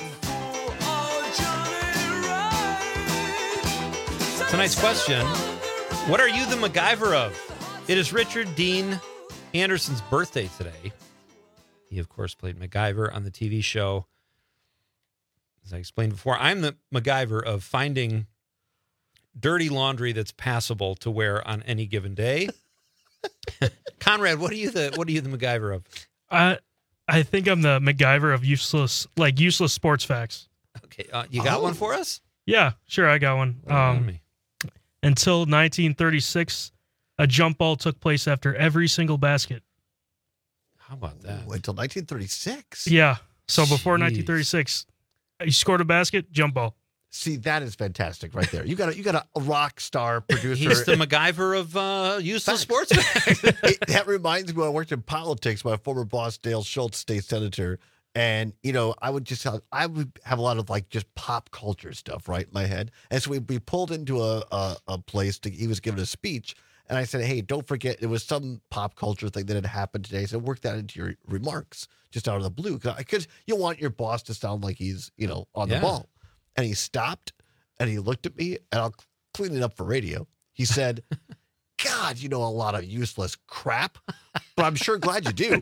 Tonight's question, what are you the MacGyver of? It is Richard Dean Anderson's birthday today. He, of course, played MacGyver on the T V show. As I explained before, I'm the MacGyver of finding dirty laundry that's passable to wear on any given day. Conrad, what are you the what are you the MacGyver of? I I think I'm the MacGyver of useless like useless sports facts. Okay, uh, you got Oh. one for us? Yeah, sure, I got one. Um, until nineteen thirty-six, a jump ball took place after every single basket. How about that? Ooh, until nineteen thirty-six. Yeah, so before Jeez. nineteen thirty-six, you scored a basket, jump ball. See, that is fantastic right there. You got a, you got a, a rock star producer. He's the MacGyver of uh, useless sports. It- that reminds me when I worked in politics, my former boss, Dale Schultz, state senator. And, you know, I would just have, I would have a lot of like just pop culture stuff right in my head. And so we'd be pulled into a, a, a place to, he was giving a speech. And I said, hey, don't forget, it was some pop culture thing that had happened today. So work that into your remarks just out of the blue. Because you want your boss to sound like he's, you know, on Yeah. the ball. And he stopped and he looked at me, and I'll clean it up for radio. He said, God, you know a lot of useless crap, but I'm sure glad you do.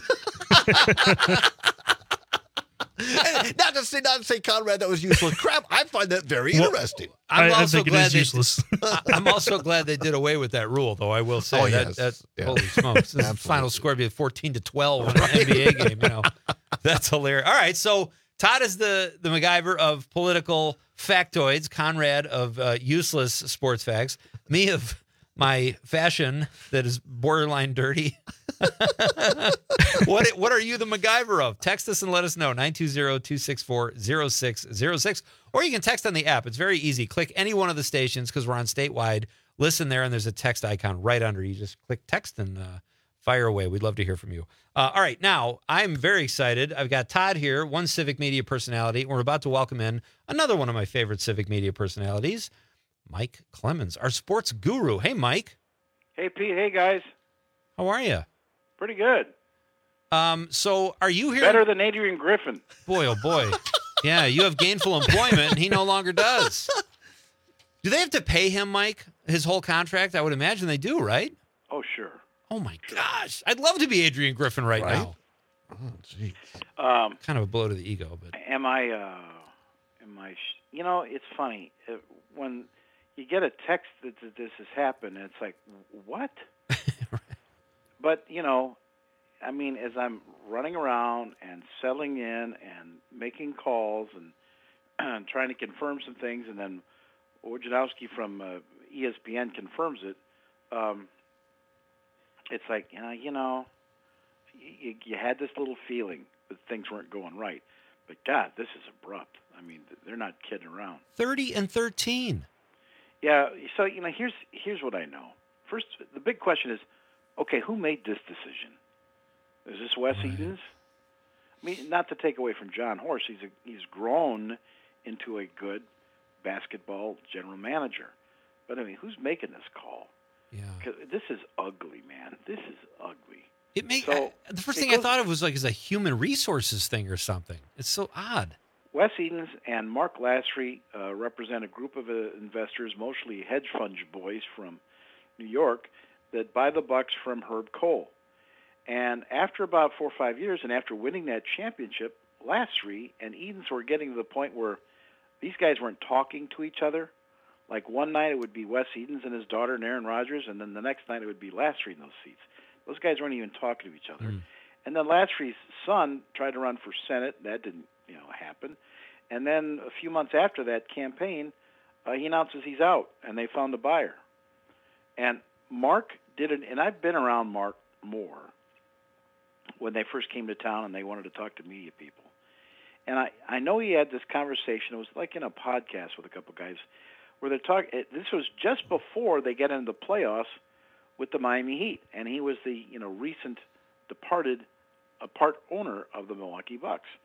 And not to say, not to say, Conrad, that was useless crap. I find that very Well, interesting. I'm I, I also think it glad is they- useless. I- I'm also glad they did away with that rule, though. I will say Oh, that, yes. that Yeah. holy smokes, this final score would be fourteen to twelve in an N B A game. You know, that's hilarious. All right, so Todd is the the MacGyver of political factoids, Conrad of uh, useless sports facts, me of my fashion that is borderline dirty. what what are you the MacGyver of? Text us and let us know, nine two zero, two six four, zero six zero six. Or you can text on the app. It's very easy. Click any one of the stations because we're on statewide. Listen there, and there's a text icon right under. You just click text and uh, fire away. We'd love to hear from you. Uh, all right, now, I'm very excited. I've got Todd here, one Civic Media personality. We're about to welcome in another one of my favorite Civic Media personalities, Mike Clemens, our sports guru. Hey, Mike. Hey, Pete. Hey, guys. How are you? Pretty good. Um, so are you here? Better than Adrian Griffin. Boy, oh boy. Yeah, you have gainful employment, and he no longer does. Do they have to pay him, Mike, his whole contract? I would imagine they do, right? Oh, sure. Oh, my gosh. I'd love to be Adrian Griffin right, Right? now. Oh, gee. Um, Kind of a blow to the ego, but am I, uh, am I, sh- you know, it's funny. Uh, when you get a text that, that this has happened, and it's like, what? But, you know, I mean, as I'm running around and settling in and making calls and trying to confirm some things, and then Wojnarowski from uh, E S P N confirms it, um, it's like, you know, you know you, you had this little feeling that things weren't going right. But, God, this is abrupt. I mean, they're not kidding around. thirty and thirteen. Yeah, so, you know, here's here's what I know. First, the big question is, okay, who made this decision? Is this Wes Edens? I mean, not to take away from John Horst, he's a, he's grown into a good basketball general manager. But, I mean, who's making this call? Yeah. 'Cause this is ugly, man. This is ugly. It make, So, I- the first it thing I goes- thought of was like is a human resources thing or something. It's so odd. Wes Edens and Mark Lasry uh, represent a group of uh, investors, mostly hedge fund boys from New York, that buy the bucks from Herb Kohl. And after about four or five years, and after winning that championship, Lasry and Edens were getting to the point where these guys weren't talking to each other. Like one night it would be Wes Edens and his daughter and Aaron Rodgers, and then the next night it would be Lasry in those seats. Those guys weren't even talking to each other. And then Lasry's son tried to run for Senate. That didn't, you know, happen. And then a few months after that campaign, uh, he announces he's out, and they found a buyer. And Mark did it, and I've been around Mark more when they first came to town and they wanted to talk to media people. And I, I know he had this conversation. It was like in a podcast with a couple guys where they're talking. This was just before they get into the playoffs with the Miami Heat, and he was the you know recent departed, a part owner of the Milwaukee Bucks.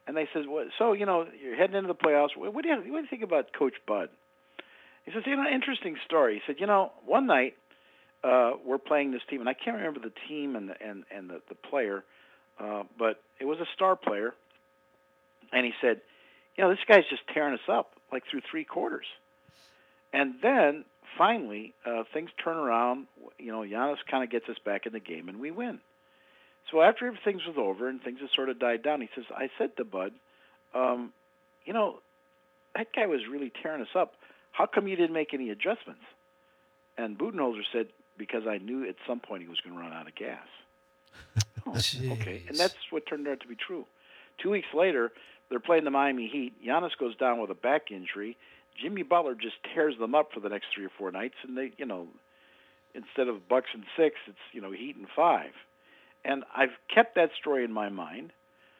And they said, well, so, you know, you're heading into the playoffs. What do you, what do you think about Coach Bud? He says, you know, interesting story. He said, you know, one night uh, we're playing this team, and I can't remember the team and the, and, and the, the player, uh, but it was a star player. And he said, you know, this guy's just tearing us up, like through three quarters. And then, finally, uh, things turn around. You know, Giannis kind of gets us back in the game, and we win. So after everything was over and things had sort of died down, he says, I said to Bud, um, you know, that guy was really tearing us up. How come you didn't make any adjustments? And Budenholzer said, because I knew at some point he was going to run out of gas. Oh, okay, and that's what turned out to be true. Two weeks later, they're playing the Miami Heat. Giannis goes down with a back injury. Jimmy Butler just tears them up for the next three or four nights, and they, you know, instead of Bucks and six, it's, you know, Heat and five. And I've kept that story in my mind.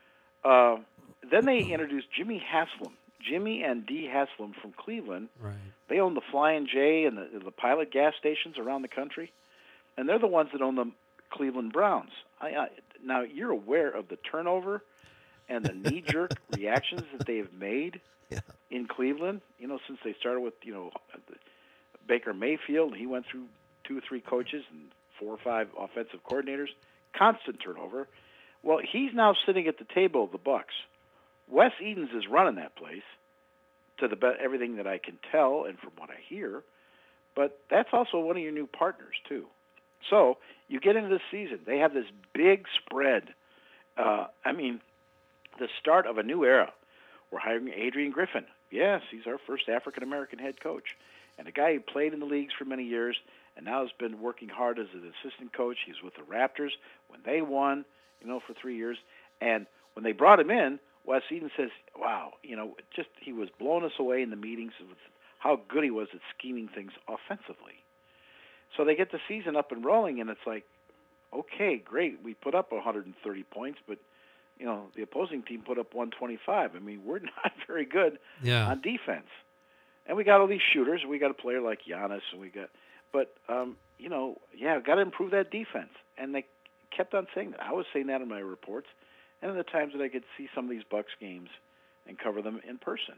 Uh, then they introduced Jimmy Haslam. Jimmy and Dee Haslam from Cleveland. Right. They own the Flying J and the, the Pilot gas stations around the country. And they're the ones that own the Cleveland Browns. I, I, now, you're aware of the turnover and the knee-jerk reactions that they have made yeah. in Cleveland, you know, since they started with, you know, Baker Mayfield. He went through two or three coaches and four or five offensive coordinators. Constant turnover. Well, he's now sitting at the table of the Bucks. Wes Edens is running that place, to the be- everything that I can tell and from what I hear. But that's also one of your new partners too. So you get into this season. They have this big spread. Uh, I mean, the start of a new era. We're hiring Adrian Griffin. Yes, he's our first African American head coach, and a guy who played in the leagues for many years. And now has been working hard as an assistant coach. He's with the Raptors when they won, you know, for three years. And when they brought him in, Wes Edens says, wow, you know, just he was blowing us away in the meetings with how good he was at scheming things offensively. So they get the season up and rolling, and it's like, okay, great. We put up one hundred thirty points, but, you know, the opposing team put up one twenty-five. I mean, we're not very good yeah. on defense. And we got all these shooters. We got a player like Giannis, and we got... But, um, you know, yeah, got to improve that defense. And they kept on saying that. I was saying that in my reports and in the times that I could see some of these Bucks games and cover them in person.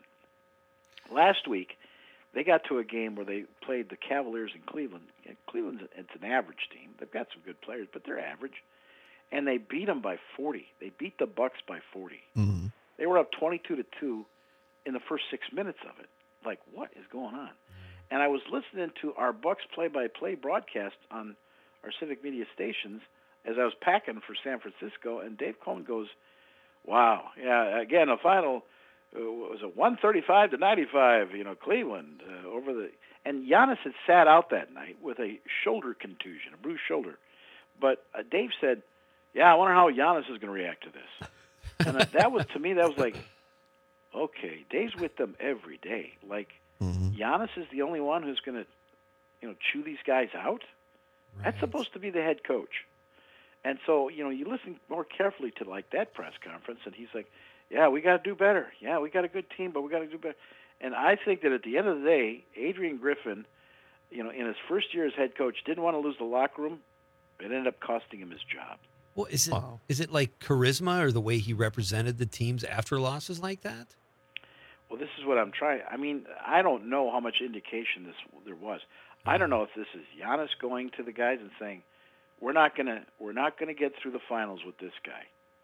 Last week, they got to a game where they played the Cavaliers in Cleveland. And Cleveland's it's an average team. They've got some good players, but they're average. And they beat them by forty. They beat the Bucks by forty. Mm-hmm. They were up twenty-two to two in the first six minutes of it. Like, what is going on? And I was listening to our Bucks play-by-play broadcast on our civic media stations as I was packing for San Francisco, and Dave Cohn goes, wow, yeah, again, a final, uh, was it one thirty-five to ninety-five, you know, Cleveland uh, over the, and Giannis had sat out that night with a shoulder contusion, a bruised shoulder. But uh, Dave said, yeah, I wonder how Giannis is going to react to this. And uh, that was, to me, that was like, okay, Dave's with them every day. Like, mm-hmm. Giannis is the only one who's going to, you know, chew these guys out. Right. That's supposed to be the head coach. And so, you know, you listen more carefully to, like, that press conference, and he's like, yeah, we got to do better. Yeah, we got a good team, but we got to do better. And I think that at the end of the day, Adrian Griffin, you know, in his first year as head coach, didn't want to lose the locker room. It ended up costing him his job. Well, is it Wow. is it like charisma or the way he represented the teams after losses like that? Well, this is what I'm trying. I mean, I don't know how much indication this there was. I don't know if this is Giannis going to the guys and saying, "We're not gonna, we're not gonna get through the finals with this guy."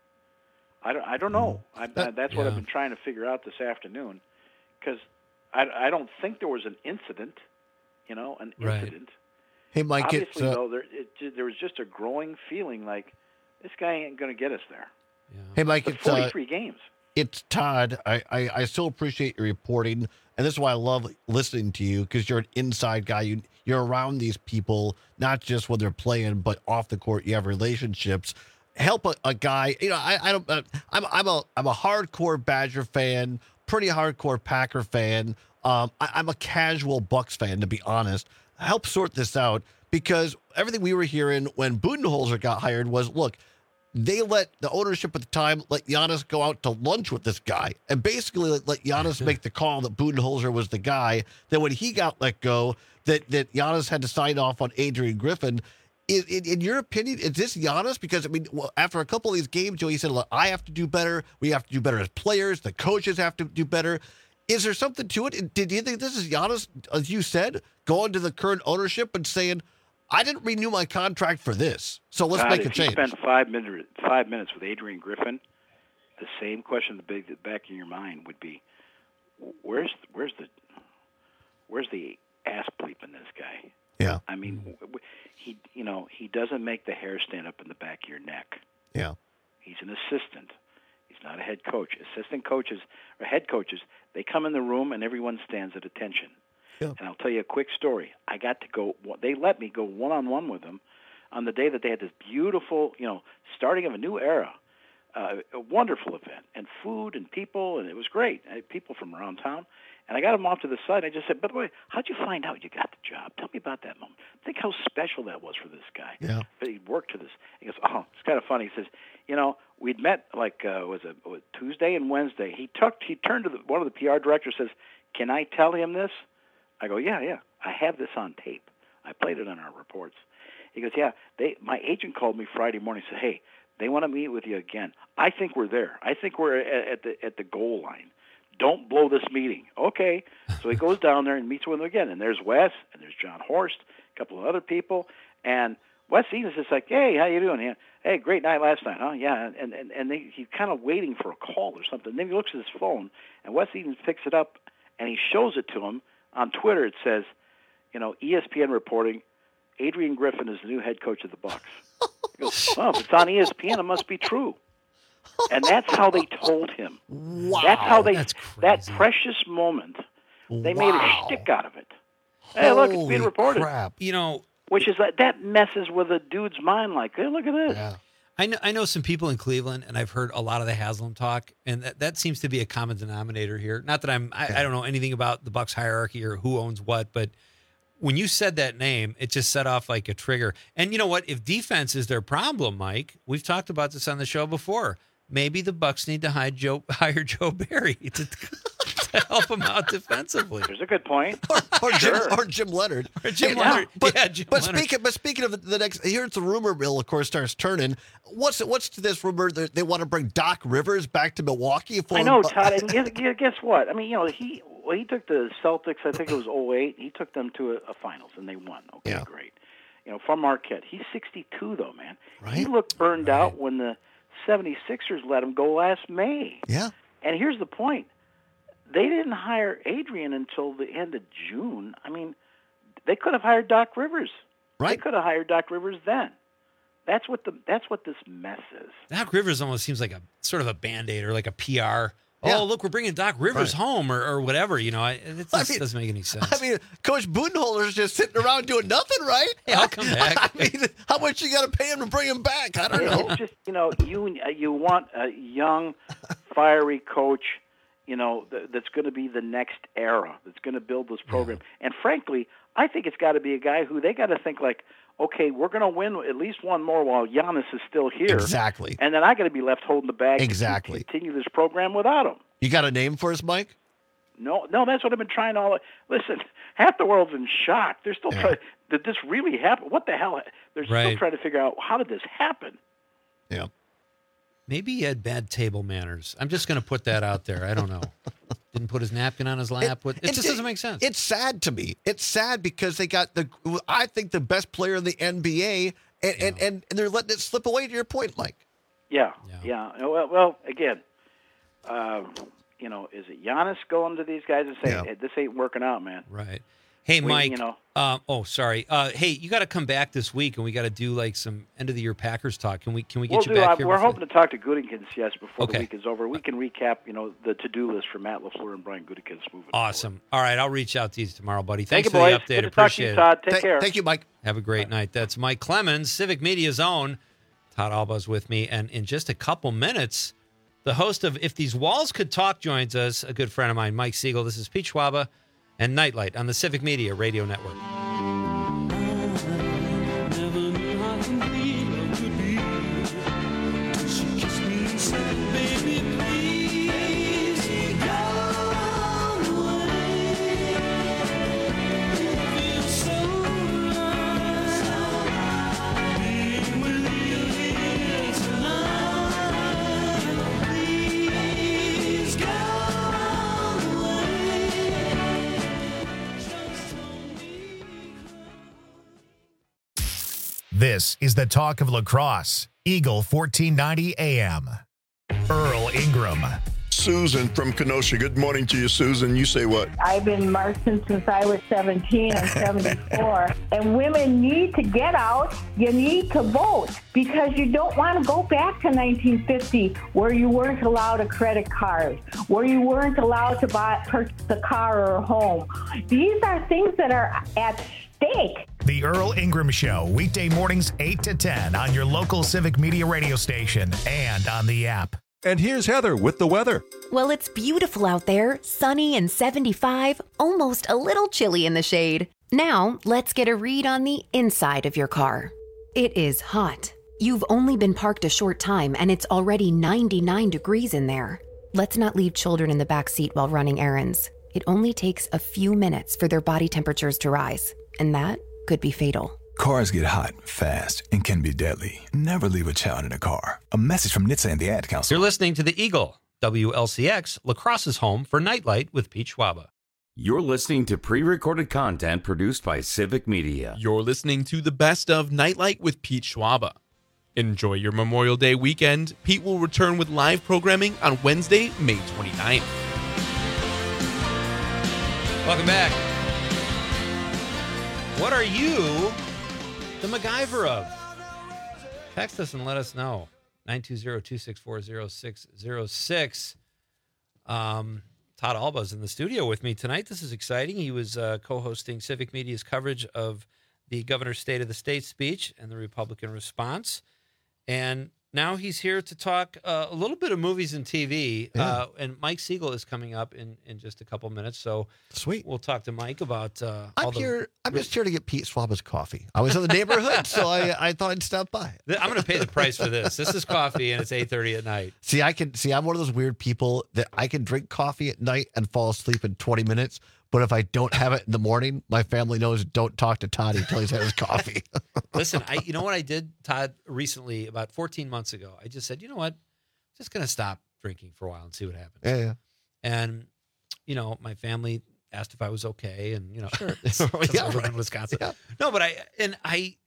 I don't, I don't know. I, that's what yeah. I've been trying to figure out this afternoon, because I, I don't think there was an incident, you know, an Right. incident. Hey, Mike, Obviously, it's, uh, though, there, it, there was just a growing feeling like this guy ain't going to get us there. hey, Mike, But it's uh, forty-three games. It's Todd. I, I, I still appreciate your reporting, and this is why I love listening to you, because you're an inside guy. You you're around these people, not just when they're playing, but off the court. You have relationships. Help a, a guy. You know, I I don't. Uh, I'm I'm a I'm a hardcore Badger fan, pretty hardcore Packer fan. Um, I, I'm a casual Bucks fan, to be honest. Help sort this out, because everything we were hearing when Budenholzer got hired was, look, they let the ownership at the time let Giannis go out to lunch with this guy and basically let, let Giannis make the call that Budenholzer was the guy. Then when he got let go, that, that Giannis had to sign off on Adrian Griffin. In, in, in your opinion, is this Giannis? Because, I mean, well, after a couple of these games, Joe, he said, look, I have to do better. We have to do better as players. The coaches have to do better. Is there something to it? Did you think this is Giannis, as you said, going to the current ownership and saying, I didn't renew my contract for this, so let's God, make a if change? If you spent five, minute, five minutes with Adrian Griffin, the same question in the big, the back of your mind would be, where's where's the where's the ass bleep in this guy? Yeah. I mean, he you know he doesn't make the hair stand up in the back of your neck. Yeah. He's an assistant. He's not a head coach. Assistant coaches or head coaches, they come in the room and everyone stands at attention. Yeah. And I'll tell you a quick story. I got to go. They let me go one on one with them on the day that they had this beautiful, you know, starting of a new era. Uh, a wonderful event, and food and people, and it was great. I had people from around town, and I got them off to the side. I just said, by the way, how'd you find out you got the job? Tell me about that moment. Think how special that was for this guy. Yeah. But he worked to this. He goes, oh, it's kind of funny. He says, you know, we'd met like, uh, was it was Tuesday and Wednesday. He took, he turned to the, one of the P R directors, says, can I tell him this? I go, yeah, yeah. I have this on tape. I played it on our reports. He goes, yeah. They, my agent called me Friday morning and said, hey, they want to meet with you again. I think we're there. I think we're at, at the at the goal line. Don't blow this meeting. Okay. So he goes down there and meets with them again. And there's Wes, and there's John Horst, a couple of other people. And Wes Edens is like, hey, how you doing? Hey, great night last night, huh? Yeah. And and, and they, he's kind of waiting for a call or something. And then he looks at his phone, and Wes Edens picks it up, and he shows it to him. On Twitter, it says, you know, E S P N reporting, Adrian Griffin is the new head coach of the Bucks. He goes, well, if it's on E S P N, it must be true. And that's how they told him. Wow. That's how they, That's that precious moment, they made a Wow. shtick out of it. Hey, look, it's being Holy reported. crap. You know, Which is like, that messes with a dude's mind like, hey, look at this. Yeah. I know I know some people in Cleveland, and I've heard a lot of the Haslam talk, and that, that seems to be a common denominator here. Not that I'm I, I don't know anything about the Bucks hierarchy or who owns what, but when you said that name, it just set off like a trigger. And you know what? If defense is their problem, Mike, we've talked about this on the show before. Maybe the Bucks need to hire Joe, hire Joe Barry to, to help them out defensively. There's a good point. Or, or, Jim, Sure. or Jim Leonard. Or Jim Hey, Leonard. But, Yeah, Jim but Leonard. speaking, but speaking of the, the next, here's the rumor mill. Of course, starts turning. What's what's to this rumor that they want to bring Doc Rivers back to Milwaukee? For I know, Todd. And guess, guess what? I mean, you know, he well, he took the Celtics. I think it was oh eight. He took them to a, a finals, and they won. Okay, Yeah. great. You know, from Marquette. He's sixty-two, though, man. Right. He looked burned out when the seventy-sixers let him go last May. Yeah. And here's the point. They didn't hire Adrian until the end of June. I mean, they could have hired Doc Rivers. Right. They could have hired Doc Rivers then. That's what the that's what this mess is. Doc Rivers almost seems like a sort of a Band-Aid or like a P R. Yeah. Oh, look, we're bringing Doc Rivers Right. home or, or whatever. You know, I, it just I mean- doesn't make any sense. I mean, Coach Budenholzer's just sitting around doing nothing, right? Hey, I'll come back. I mean, how much you got to pay him to bring him back? I don't know. It's just, you know, you uh, you want a young, fiery coach, you know, th- that's going to be the next era, that's going to build this program. And frankly, I think it's got to be a guy who they got to think like, okay, we're going to win at least one more while Giannis is still here. Exactly. And then I got to be left holding the bag Exactly. to continue this program without him. You got a name for us, Mike? No, no, that's what I've been trying all. Listen, half the world's in shock. They're still Yeah. trying. Did this really happen? What the hell? They're still Right. trying to figure out how did this happen. Yeah. Maybe he had bad table manners. I'm just going to put that out there. I don't know. Didn't put his napkin on his lap. What- it, just doesn't make sense. It's sad to me. It's sad because they got the, I think, the best player in the N B A, and, and, and, and they're letting it slip away, to your point, Mike. Yeah, yeah. Well, well, again, uh, you know, is it Giannis going to these guys and saying, Yeah. hey, "This ain't working out, man"? Right. Hey, We- Mike. you know- uh, oh, sorry. Uh, hey, you got to come back this week, and we got to do like some end of the year Packers talk. Can we? Can we get We'll you do. back Uh, here? we're before- hoping to talk to Gutekunst, yes, before Okay. the week is over. We can recap, you know, the to-do list for Matt LaFleur and Brian Gutekunst moving. Awesome. All right, I'll reach out to you tomorrow, buddy. Thank Thanks you, for the boys. update. Good to talk to Appreciate you, it. Todd. Take care. Thank you, Mike. Have a great night. That's Mike Clemens, Civic Media's own. Todd Alba's with me, and in just a couple minutes, the host of If These Walls Could Talk joins us, a good friend of mine, Mike Siegel. This is Pete Schwaba and Nightlight on the Civic Media Radio Network. This is the talk of lacrosse. Eagle fourteen ninety A M. Earl Ingram. Susan from Kenosha. Good morning to you, Susan. You say what? I've been marching since I was seventeen. I'm seventy-four. And women need to get out. You need to vote because you don't want to go back to nineteen fifty where you weren't allowed a credit card, where you weren't allowed to buy purchase a car or a home. These are things that are at stake. The Earl Ingram Show, weekday mornings eight to ten on your local Civic Media radio station and on the app. And here's Heather with the weather. Well, it's beautiful out there, sunny and seventy-five, almost a little chilly in the shade. Now, let's get a read on the inside of your car. It is hot. You've only been parked a short time and it's already ninety-nine degrees in there. Let's not leave children in the back seat while running errands. It only takes a few minutes for their body temperatures to rise, and that could be fatal. Cars get hot, fast, and can be deadly. Never leave a child in a car. A message from N H T S A and the Ad Council. You're listening to the Eagle, W L C X, Lacrosse's home for Nightlight with Pete Schwaba. You're listening to pre-recorded content produced by Civic Media. You're listening to the best of Nightlight with Pete Schwaba. Enjoy your Memorial Day weekend. Pete will return with live programming on Wednesday, May twenty-ninth. Welcome back. What are you the MacGyver of? Text us and let us know. nine two zero, two six four, zero six zero six. Um, Todd Alba is in the studio with me tonight. This is exciting. He was uh, co-hosting Civic Media's coverage of the Governor's State of the State speech and the Republican response. And now he's here to talk uh, a little bit of movies and T V. Yeah. Uh, and Mike Siegel is coming up in, in just a couple minutes. So sweet. We'll talk to Mike about uh, I'm all the... here. I'm just here to get Pete Schwaba's coffee. I was in the neighborhood, so I, I thought I'd stop by. I'm going to pay the price for this. This is coffee, and it's eight thirty at night. See, I can see. I'm one of those weird people that I can drink coffee at night and fall asleep in twenty minutes. But if I don't have it in the morning, my family knows don't talk to Todd until he's had his coffee. Listen, I you know what I did, Todd, recently, about fourteen months ago? I just said, you know what? I'm just going to stop drinking for a while and see what happens. Yeah, yeah. And, you know, my family asked if I was okay. And, you know, Sure. yeah, Yeah, right. in Wisconsin. Yeah. No, but I, and I,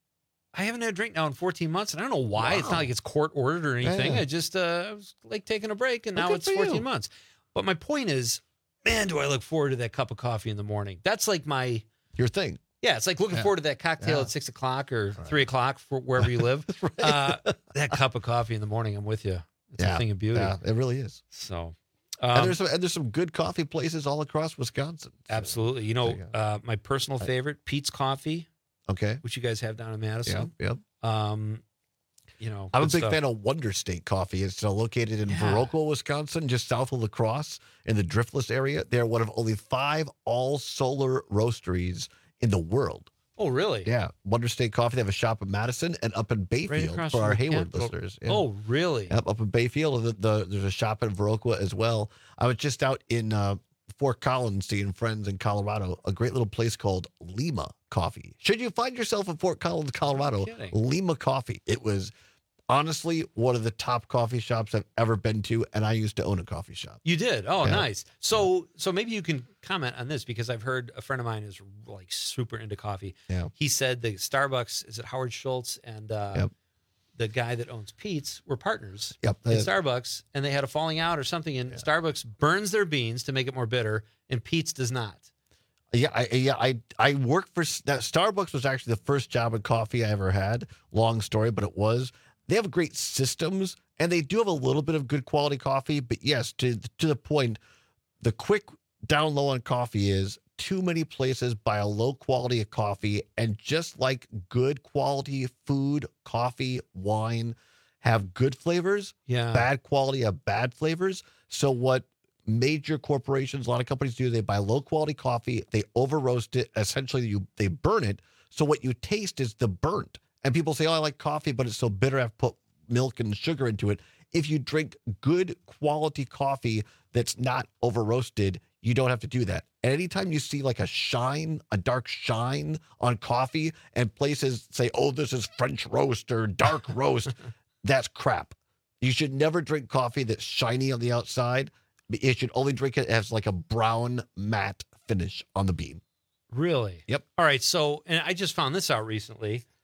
I haven't had a drink now in fourteen months. And I don't know why. It's Wow. not like it's court ordered or anything. Yeah. I just, uh, I was like taking a break and Well, now good it's for fourteen you. months. But my point is, man, do I look forward to that cup of coffee in the morning. That's like my... Your thing. Yeah, it's like looking Yeah. forward to that cocktail Yeah. at six o'clock or three o'clock for wherever you live. uh, that cup of coffee in the morning, I'm with you. It's Yeah. a thing of beauty. Yeah, it really is. So, and um, there's some, and there's some good coffee places all across Wisconsin. So, absolutely. You know, there you go. uh, my personal favorite, Pete's Coffee, Okay. which you guys have down in Madison. Yep. Yep. Um, you know, I'm a good big stuff. fan of Wonder State Coffee. It's uh, located in Yeah. Viroqua, Wisconsin, just south of La Crosse in the Driftless area. They're one of only five all-solar roasteries in the world. Oh, really? Yeah. Wonder State Coffee. They have a shop in Madison and up in Bayfield across for from our the Hayward Capitol. listeners. Yeah. Oh, really? Yep, up in Bayfield. And the, the, there's a shop in Viroqua as well. I was just out in uh, Fort Collins seeing friends in Colorado, a great little place called Lima Coffee. Should you find yourself in Fort Collins, Colorado, kidding. Lima Coffee. It was honestly one of the top coffee shops I've ever been to, and I used to own a coffee shop. You did? Oh, Yeah. nice. So, so maybe you can comment on this because I've heard a friend of mine is like super into coffee. Yeah. He said the Starbucks, is it Howard Schultz and uh, Yep. the guy that owns Pete's were partners Yep. in Uh, Starbucks, and they had a falling out or something, and Starbucks burns their beans to make it more bitter, and Pete's does not. Yeah, I, yeah, I I worked for that. Starbucks was actually the first job in coffee I ever had. Long story, but it was. They have great systems, and they do have a little bit of good quality coffee. But yes, to to the point, the quick down low on coffee is too many places buy a low quality of coffee, and just like good quality food, coffee, wine have good flavors, Yeah. bad quality have bad flavors. So what major corporations, a lot of companies do, they buy low quality coffee, they over roast it, essentially you they burn it. So what you taste is the burnt. And people say, oh, I like coffee, but it's so bitter, I've put milk and sugar into it. If you drink good quality coffee that's not over roasted, you don't have to do that. And anytime you see like a shine, a dark shine on coffee, and places say, oh, this is French roast or dark roast, that's crap. You should never drink coffee that's shiny on the outside. You should only drink it as like a brown matte finish on the bean. Really? Yep. All right. So, and I just found this out recently.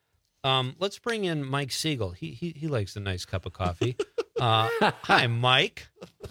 Um, let's bring in Mike Siegel. He he he likes a nice cup of coffee. Uh, hi, Mike.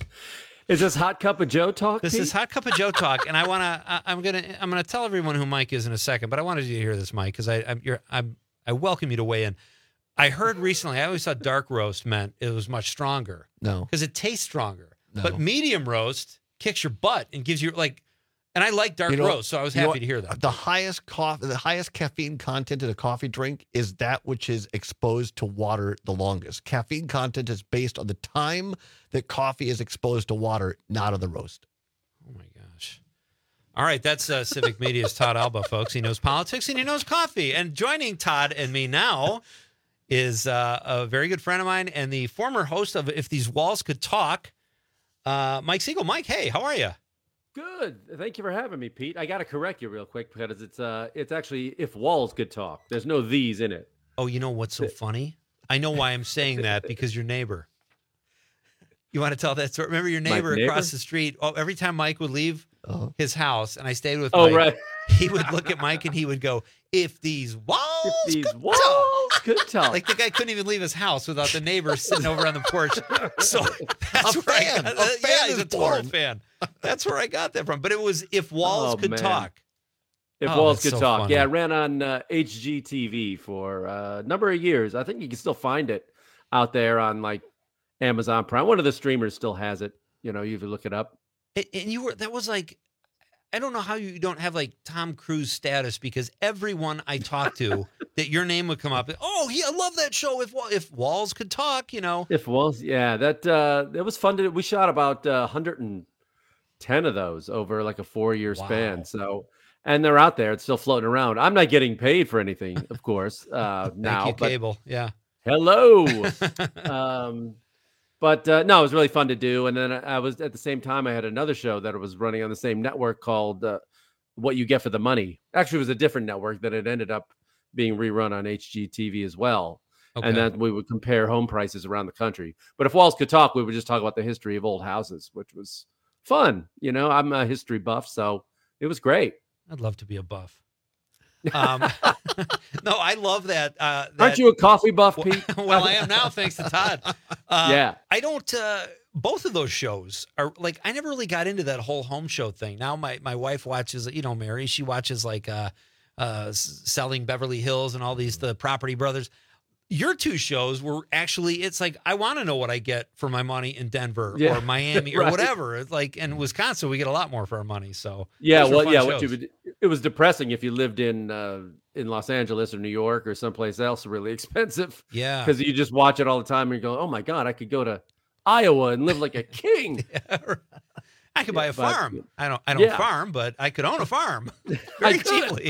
Is this Hot Cup of Joe talk? This Pete? is Hot Cup of Joe talk, and I want to. I'm gonna. I'm gonna tell everyone who Mike is in a second, but I wanted you to hear this, Mike, because I I'm, you're, I'm I welcome you to weigh in. I heard recently. I always thought dark roast meant it was much stronger. No, because it tastes stronger. No. But medium roast kicks your butt and gives you like. And I like dark You know- roast, so I was you know happy what? to hear that. The highest coffee, the highest caffeine content in a coffee drink is that which is exposed to water the longest. Caffeine content is based on the time that coffee is exposed to water, not on the roast. Oh my gosh! All right, that's uh, Civic Media's Todd Alba, folks. He knows politics and he knows coffee. And joining Todd and me now is uh, a very good friend of mine and the former host of If These Walls Could Talk, uh, Mike Siegel. Mike, hey, how are you? Good. Thank you for having me, Pete. I got to correct you real quick because it's uh, it's actually If Walls Could Talk. There's no these in it. Oh, you know what's so funny? I know why I'm saying that, because your neighbor. You want to tell that story? Remember your My neighbor, neighbor? across the street? Oh, every time Mike would leave his house and I stayed with Oh, Mike, right. he would look at Mike and he would go, "If these walls If these could walls talk." could talk. Like the guy couldn't even leave his house without the neighbor sitting over on the porch. So that's A where I fan. got, A uh, fan yeah, he's is a total born. fan. That's where I got that from. But it was If Walls Oh, Could man. Talk. If Oh, Walls that's Could so Talk. funny. Yeah, I ran on uh, H G T V for uh, a number of years. I think you can still find it out there on like Amazon Prime. One of the streamers still has it. You know, you can look it up. And and you were, that was like, I don't know how you don't have like Tom Cruise status, because everyone I talked to that your name would come up. Oh, yeah, I love that show. If Wa- if Walls Could Talk, you know. If Walls, yeah, that uh, it was fun to. We shot about uh, one hundred ten of those over like a four-year Wow. span. So, and they're out there. It's still floating around. I'm not getting paid for anything, of course. Uh, now, Thank you, but Cable. Yeah. hello. um, but uh, no, it was really fun to do. And then I was at the same time I had another show that was running on the same network called uh, What You Get for the Money. Actually, it was a different network that it ended up being rerun on H G T V as well. Okay. And then we would compare home prices around the country. But if Walls Could Talk, we would just talk about the history of old houses, which was fun. You know, I'm a history buff, so it was great. I'd love to be a buff. Um, no, I love that, uh, that. Aren't you a coffee buff, Pete? Well, I am now, thanks to Todd. Uh, Yeah. I don't. Uh, both of those shows are like, I never really got into that whole home show thing. Now my my wife watches, you know, Mary. She watches like uh, uh, S- Selling Beverly Hills and all these the Property Brothers. Your two shows were actually, it's like, I want to know what I get for my money in Denver Yeah, or Miami or right. whatever. It's like in Wisconsin, we get a lot more for our money. So Yeah, those were well, fun yeah. shows. What you would, it was depressing if you lived in uh, in Los Angeles or New York or someplace else really expensive. Yeah. because you just watch it all the time and you go, "Oh my God, I could go to Iowa and live like a king." I could buy a But- farm. I don't. I don't Yeah. farm, but I could own a farm I very could. cheaply.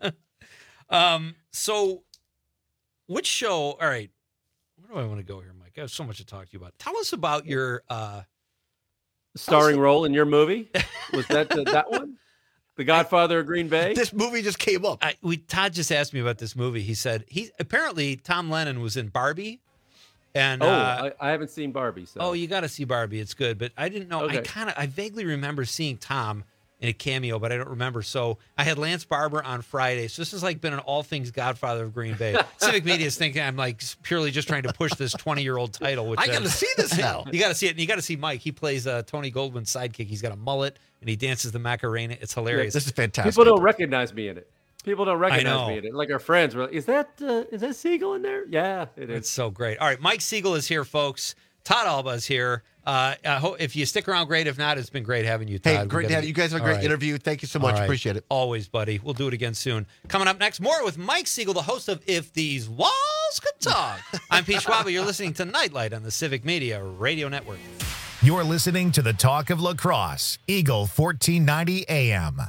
um. So, which show? All right. Where do I want to go here, Mike? I have so much to talk to you about. Tell us about your uh, Starring role in your movie was that the, that one, The Godfather of Green Bay. This movie just came up. I, we Todd just asked me about this movie. He said he apparently Tom Lennon was in Barbie, and oh, uh, I, I haven't seen Barbie. So oh, you got to see Barbie. It's good, but I didn't know. I Okay. kind of I vaguely remember seeing Tom in a cameo, but I don't remember. So I had Lance Barber on Friday. So this has like been an all things Godfather of Green Bay. Civic Media is thinking I'm like purely just trying to push this twenty year old title. Which I got uh, to see this now. You got to see it, and you got to see Mike. He plays uh, Tony Goldwyn's sidekick. He's got a mullet and he dances the Macarena. It's hilarious. This is fantastic. people don't recognize me in it. People don't recognize know. me in it. Like our friends were like, "Is that uh, is that Siegel in there?" Yeah, it It's is. so great. All right, Mike Siegel is here, folks. Todd Alba is here. Uh, I hope if you stick around, great. If not, it's been great having you, Todd. Hey, We great gotta to have get- you. You guys had a All great right. interview. Thank you so All much. right. Appreciate it. Always, buddy. We'll do it again soon. Coming up next, more with Mike Siegel, the host of If These Walls Could Talk. I'm Pete Schwab. You're listening to Nightlight on the Civic Media Radio Network. You're listening to the Talk of Lacrosse, Eagle fourteen ninety A M.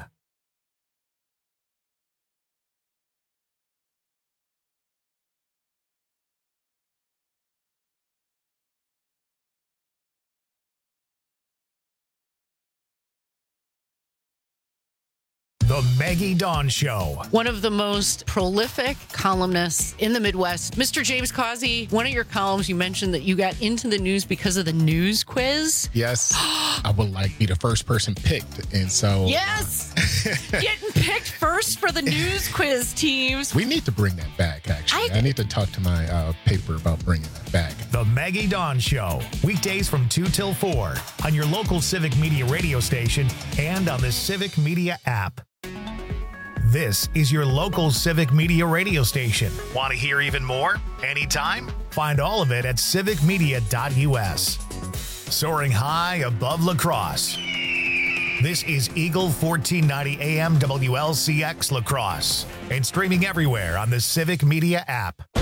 The Maggie Dawn Show. One of the most prolific columnists in the Midwest, Mister James Causey. One of your columns, you mentioned that you got into the news because of the news quiz. Yes. I would like be the first person picked. And so. Yes. Getting picked first for the news quiz teams. We need to bring that back, actually. I, I need to talk to my uh, paper about bringing that back. The Maggie Dawn Show. Weekdays from two till four on your local Civic Media radio station and on the Civic Media app. This is your local Civic Media radio station. Want to hear even more? Anytime? Find all of it at civic media dot u s. Soaring high above La Crosse. This is Eagle fourteen ninety A M W L C X La Crosse and streaming everywhere on the Civic Media app.